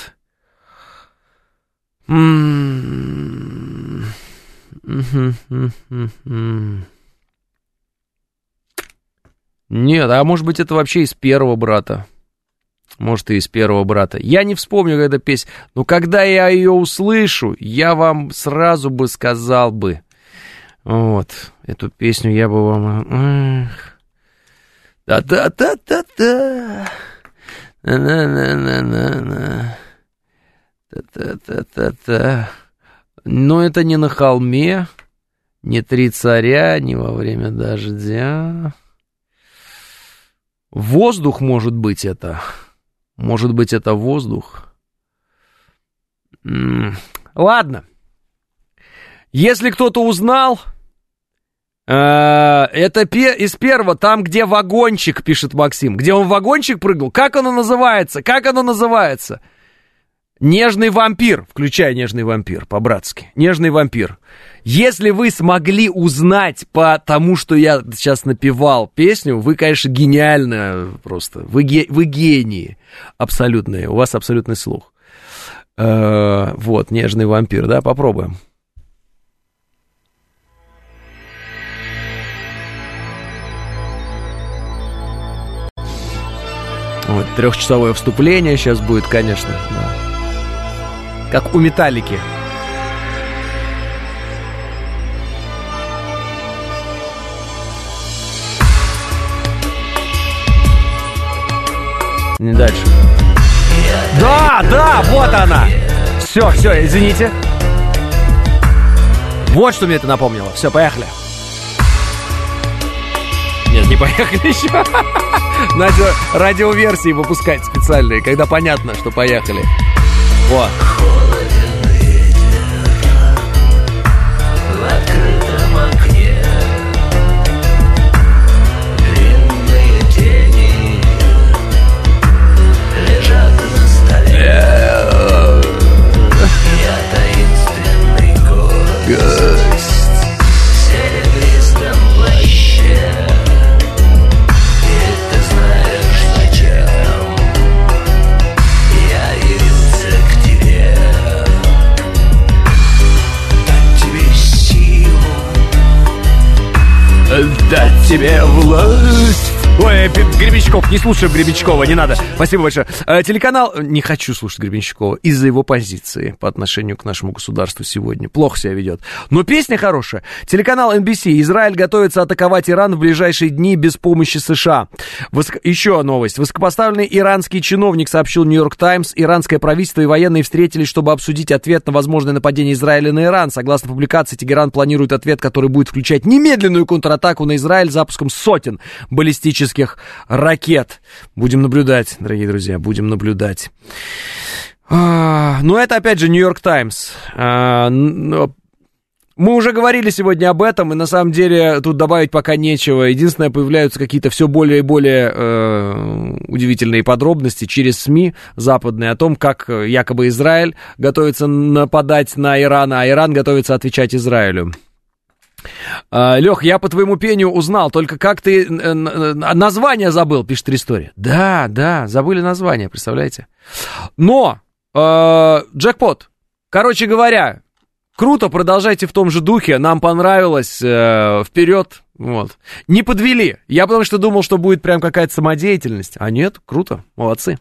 а может быть, это вообще из первого брата. Может, и из первого брата. Я не вспомню, когда песня. Но когда я ее услышу, я вам сразу бы сказал бы. Вот. Эту песню я бы вам... Да-да-да-да-да. На-на-на-на-на. Та-та-та-та-та. Но это не на холме, не три царя, не во время дождя. Воздух, может быть, это... Может быть, это воздух? Ладно. Если кто-то узнал, это из первого, там, где вагончик, пишет Максим. Где он в вагончик прыгал. Как оно называется? Нежный вампир. Включай «Нежный вампир» по-братски. «Нежный вампир». Если вы смогли узнать по тому, что я сейчас напевал песню, вы, конечно, гениально просто. Вы гении абсолютные. У вас абсолютный слух. Вот, «Нежный вампир», да? Попробуем. Вот, 3-часовое вступление сейчас будет, конечно, да. Как у Металлики. Не дальше. Да, вот она. Все, извините. Вот что мне это напомнило. Все, поехали. Нет, не поехали еще. Надо радиоверсии выпускать специальные, когда понятно, что поехали. Вот. В открытом окне длинные тени лежат на столе. Я таинственный гость в серебристом плаще. И ты знаешь, зачем я явился к тебе. Дать тебе силу, Дать тебе власть. Ой, Гребенщиков, не слушаем Гребенщикова, не надо. Спасибо большое. Телеканал... Не хочу слушать Гребенщикова из-за его позиции по отношению к нашему государству сегодня. Плохо себя ведет. Но песня хорошая. Телеканал NBC. Израиль готовится атаковать Иран в ближайшие дни без помощи США. Еще новость. Высокопоставленный иранский чиновник сообщил Нью-Йорк Таймс. Иранское правительство и военные встретились, чтобы обсудить ответ на возможное нападение Израиля на Иран. Согласно публикации, Тегеран планирует ответ, который будет включать немедленную контратаку на Израиль запуском сотен баллистических ракет. Будем наблюдать, дорогие друзья, будем наблюдать. Но это, опять же, Нью-Йорк Таймс. Мы уже говорили сегодня об этом, и на самом деле тут добавить пока нечего. Единственное, появляются какие-то все более и более удивительные подробности через СМИ западные о том, как якобы Израиль готовится нападать на Иран, а Иран готовится отвечать Израилю. Лех, я по твоему пению узнал, только как ты название забыл, пишет Ристори. Да, забыли название, представляете? Но джекпот. Короче говоря, круто, продолжайте в том же духе, нам понравилось, вперед, вот. Не подвели, я потому что думал, что будет прям какая-то самодеятельность, а нет, круто, молодцы.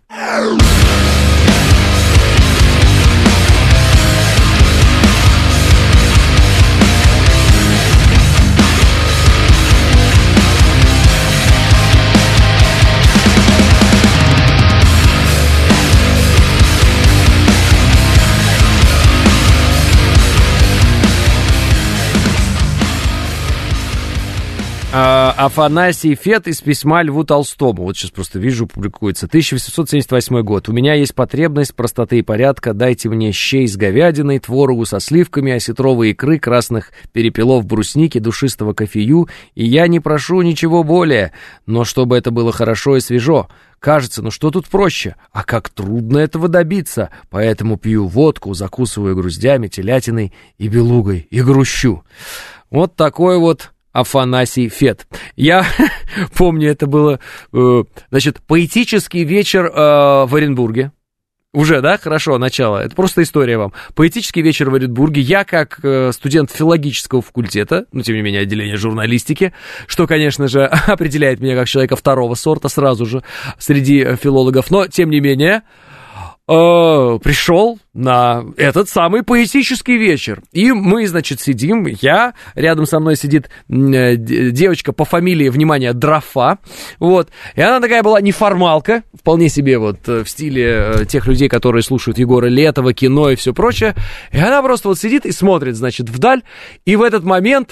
Афанасий Фет из письма Льву Толстому. Вот сейчас просто вижу, публикуется. 1878 год. У меня есть потребность простоты и порядка. Дайте мне щей с говядиной, творогу со сливками, осетровой икры, красных перепелов брусники, душистого кофею. И я не прошу ничего более, но чтобы это было хорошо и свежо. Кажется, ну что тут проще? А как трудно этого добиться. Поэтому пью водку, закусываю груздями, телятиной и белугой, и грущу. Вот такой вот Афанасий Фет. Я помню, это было, поэтический вечер в Оренбурге. Уже, да? Хорошо, начало. Это просто история вам. Поэтический вечер в Оренбурге. Я, как студент филологического факультета, но, тем не менее, отделение журналистики, что, конечно же, определяет меня как человека второго сорта сразу же среди филологов, но, тем не менее, пришел на этот самый поэтический вечер. И мы, значит, сидим, рядом со мной сидит девочка по фамилии, внимание, Дрофа, вот, и она такая была неформалка, вполне себе вот в стиле тех людей, которые слушают Егора Летова, кино и все прочее, и она просто вот сидит и смотрит, значит, вдаль, и в этот момент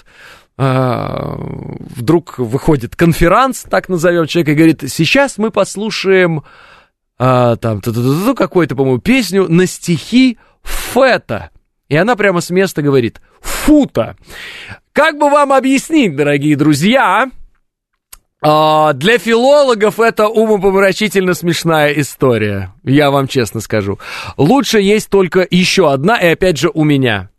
вдруг выходит конферанс, так назовем, человек, и говорит: сейчас мы послушаем какую-то, по-моему, песню на стихи Фета. И она прямо с места говорит: фута. Как бы вам объяснить, дорогие друзья, для филологов это умопомрачительно смешная история, я вам честно скажу. Лучше есть только еще одна, и опять же у меня.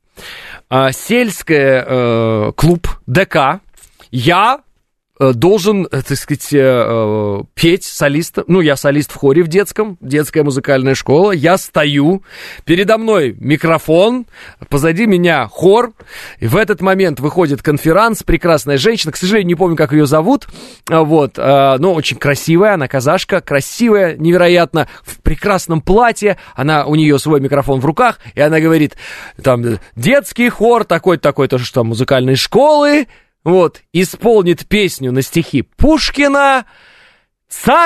Сельская клуб ДК. Я должен, так сказать, петь солиста. Ну, я солист в хоре в детском, детская музыкальная школа. Я стою, передо мной микрофон, позади меня хор. И в этот момент выходит конферанс, прекрасная женщина, к сожалению, не помню, как ее зовут, вот, но очень красивая, она казашка, красивая, невероятно, в прекрасном платье, у нее свой микрофон в руках, и она говорит, там, детский хор такой-то, что там, музыкальной школы, вот, исполнит песню на стихи Пушкина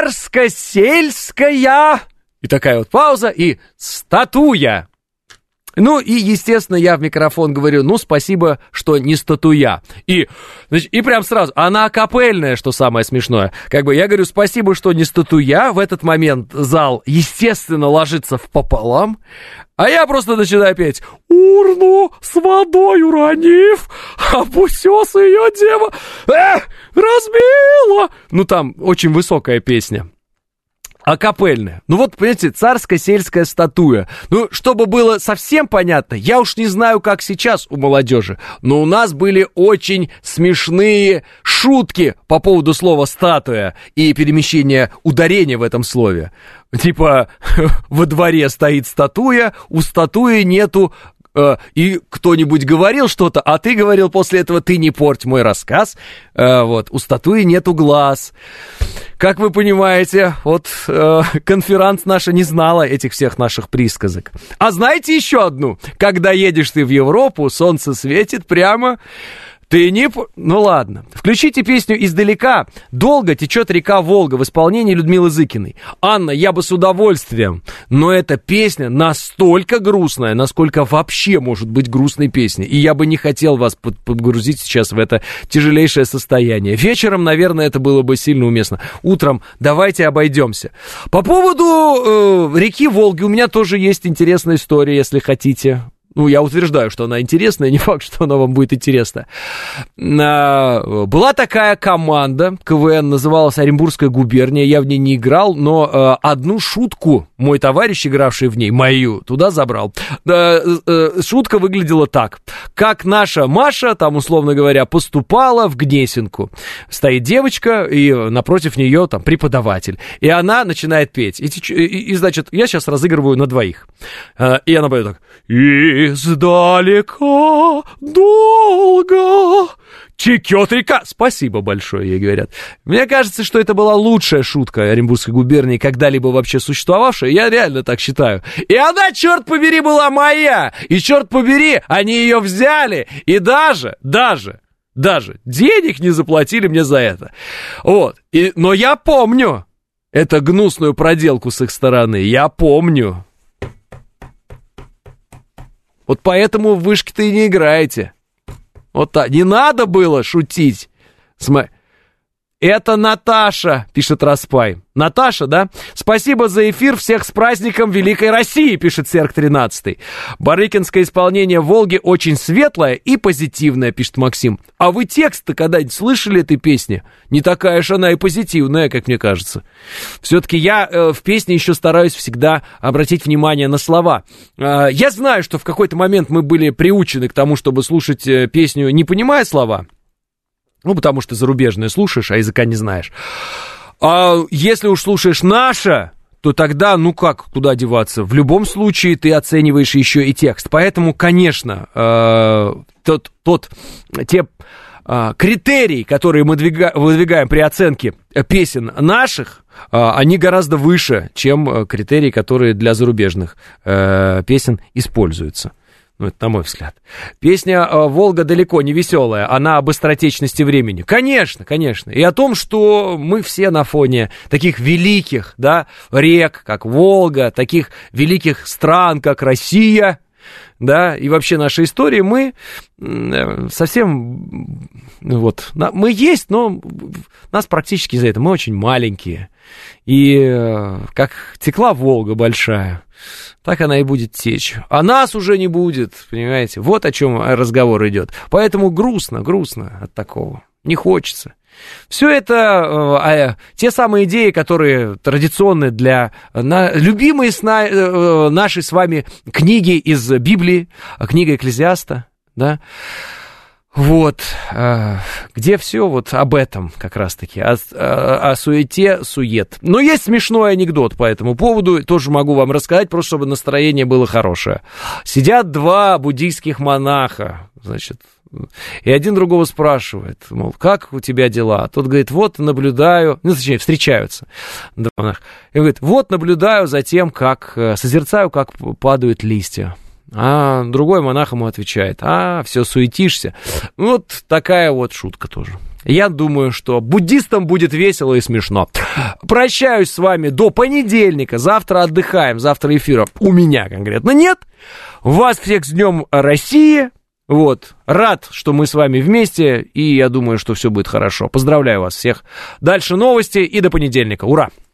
«Царско-сельская». И такая вот пауза, и «Статуя». Ну, и, естественно, я в микрофон говорю, ну, спасибо, что не статуя. И, значит, и прям сразу, она акапельная, что самое смешное. Как бы я говорю, спасибо, что не статуя. В этот момент зал, естественно, ложится впополам. А я просто начинаю петь. Урну с водой уронив, а пусёс ее дева разбила. Ну, там очень высокая песня. Акапельная. Ну вот, понимаете, царская сельская статуя. Ну, чтобы было совсем понятно, я уж не знаю, как сейчас у молодежи, но у нас были очень смешные шутки по поводу слова «статуя» и перемещения ударения в этом слове. Типа, во дворе стоит статуя, у статуи нету... И кто-нибудь говорил что-то, а ты говорил после этого, ты не порть мой рассказ. Вот, у статуи нету глаз. Как вы понимаете, вот конферанс наша не знала этих всех наших присказок. А знаете еще одну? Когда едешь ты в Европу, солнце светит прямо... Ты не... Ну ладно. Включите песню «Издалека». «Долго течет река Волга» в исполнении Людмилы Зыкиной. Анна, я бы с удовольствием, но эта песня настолько грустная, насколько вообще может быть грустной песней. И я бы не хотел вас погрузить сейчас в это тяжелейшее состояние. Вечером, наверное, это было бы сильно уместно. Утром давайте обойдемся. По поводу реки Волги у меня тоже есть интересная история, если хотите. Ну, я утверждаю, что она интересная, не факт, что она вам будет интересна. Была такая команда КВН, называлась Оренбургская губерния, я в ней не играл, но одну шутку мой товарищ, игравший в ней, мою, туда забрал. Шутка выглядела так. Как наша Маша, там, условно говоря, поступала в Гнесинку. Стоит девочка, и напротив нее там преподаватель. И она начинает петь. И значит, я сейчас разыгрываю на двоих. И она поет так. Издалека долго текет река. Спасибо большое, ей говорят. Мне кажется, что это была лучшая шутка Оренбургской губернии, когда-либо вообще существовавшая. Я реально так считаю. И она, черт побери, была моя. И, черт побери, они ее взяли. И даже денег не заплатили мне за это. Вот. Но я помню эту гнусную проделку с их стороны. Я помню. Вот поэтому в вышки-то и не играете. Вот так. Не надо было шутить. Это Наташа, пишет Распай. Наташа, да? Спасибо за эфир. Всех с праздником Великой России, пишет Серк 13. Барыкинское исполнение Волги очень светлое и позитивное, пишет Максим. А вы текст-то когда-нибудь слышали этой песни? Не такая уж она и позитивная, как мне кажется. Все-таки я в песне еще стараюсь всегда обратить внимание на слова. Я знаю, что в какой-то момент мы были приучены к тому, чтобы слушать песню, не понимая слова. Ну, потому что зарубежное слушаешь, а языка не знаешь. А если уж слушаешь наше, то тогда, ну как, куда деваться? В любом случае ты оцениваешь еще и текст. Поэтому, конечно, те критерии, которые мы выдвигаем при оценке песен наших, они гораздо выше, чем критерии, которые для зарубежных песен используются. Ну, это на мой взгляд. Песня «Волга» далеко не веселая, она об быстротечности времени. Конечно, конечно. И о том, что мы все на фоне таких великих, да, рек, как Волга, таких великих стран, как Россия, да, и вообще нашей истории, мы совсем, вот, мы есть, но нас практически за это, мы очень маленькие. И как текла Волга большая, так она и будет течь. А нас уже не будет, понимаете? Вот о чем разговор идет. Поэтому грустно от такого. Не хочется. Все это те самые идеи, которые традиционны для любимые наши с вами книги из Библии, книга Экклезиаста, да? Вот, где все вот об этом как раз-таки, о суете, сует. Но есть смешной анекдот по этому поводу, тоже могу вам рассказать, просто чтобы настроение было хорошее. Сидят два буддийских монаха, значит, и один другого спрашивает, мол, как у тебя дела? А тот говорит, вот наблюдаю, ну, точнее, встречаются два монаха. И говорит, вот наблюдаю за тем, как, созерцаю, как падают листья. А другой монах ему отвечает, все суетишься. Вот такая вот шутка тоже. Я думаю, что буддистам будет весело и смешно. Прощаюсь с вами до понедельника. Завтра отдыхаем. Завтра эфира у меня конкретно нет. Вас всех с Днем России. Вот. Рад, что мы с вами вместе. И я думаю, что все будет хорошо. Поздравляю вас всех. Дальше новости и до понедельника. Ура!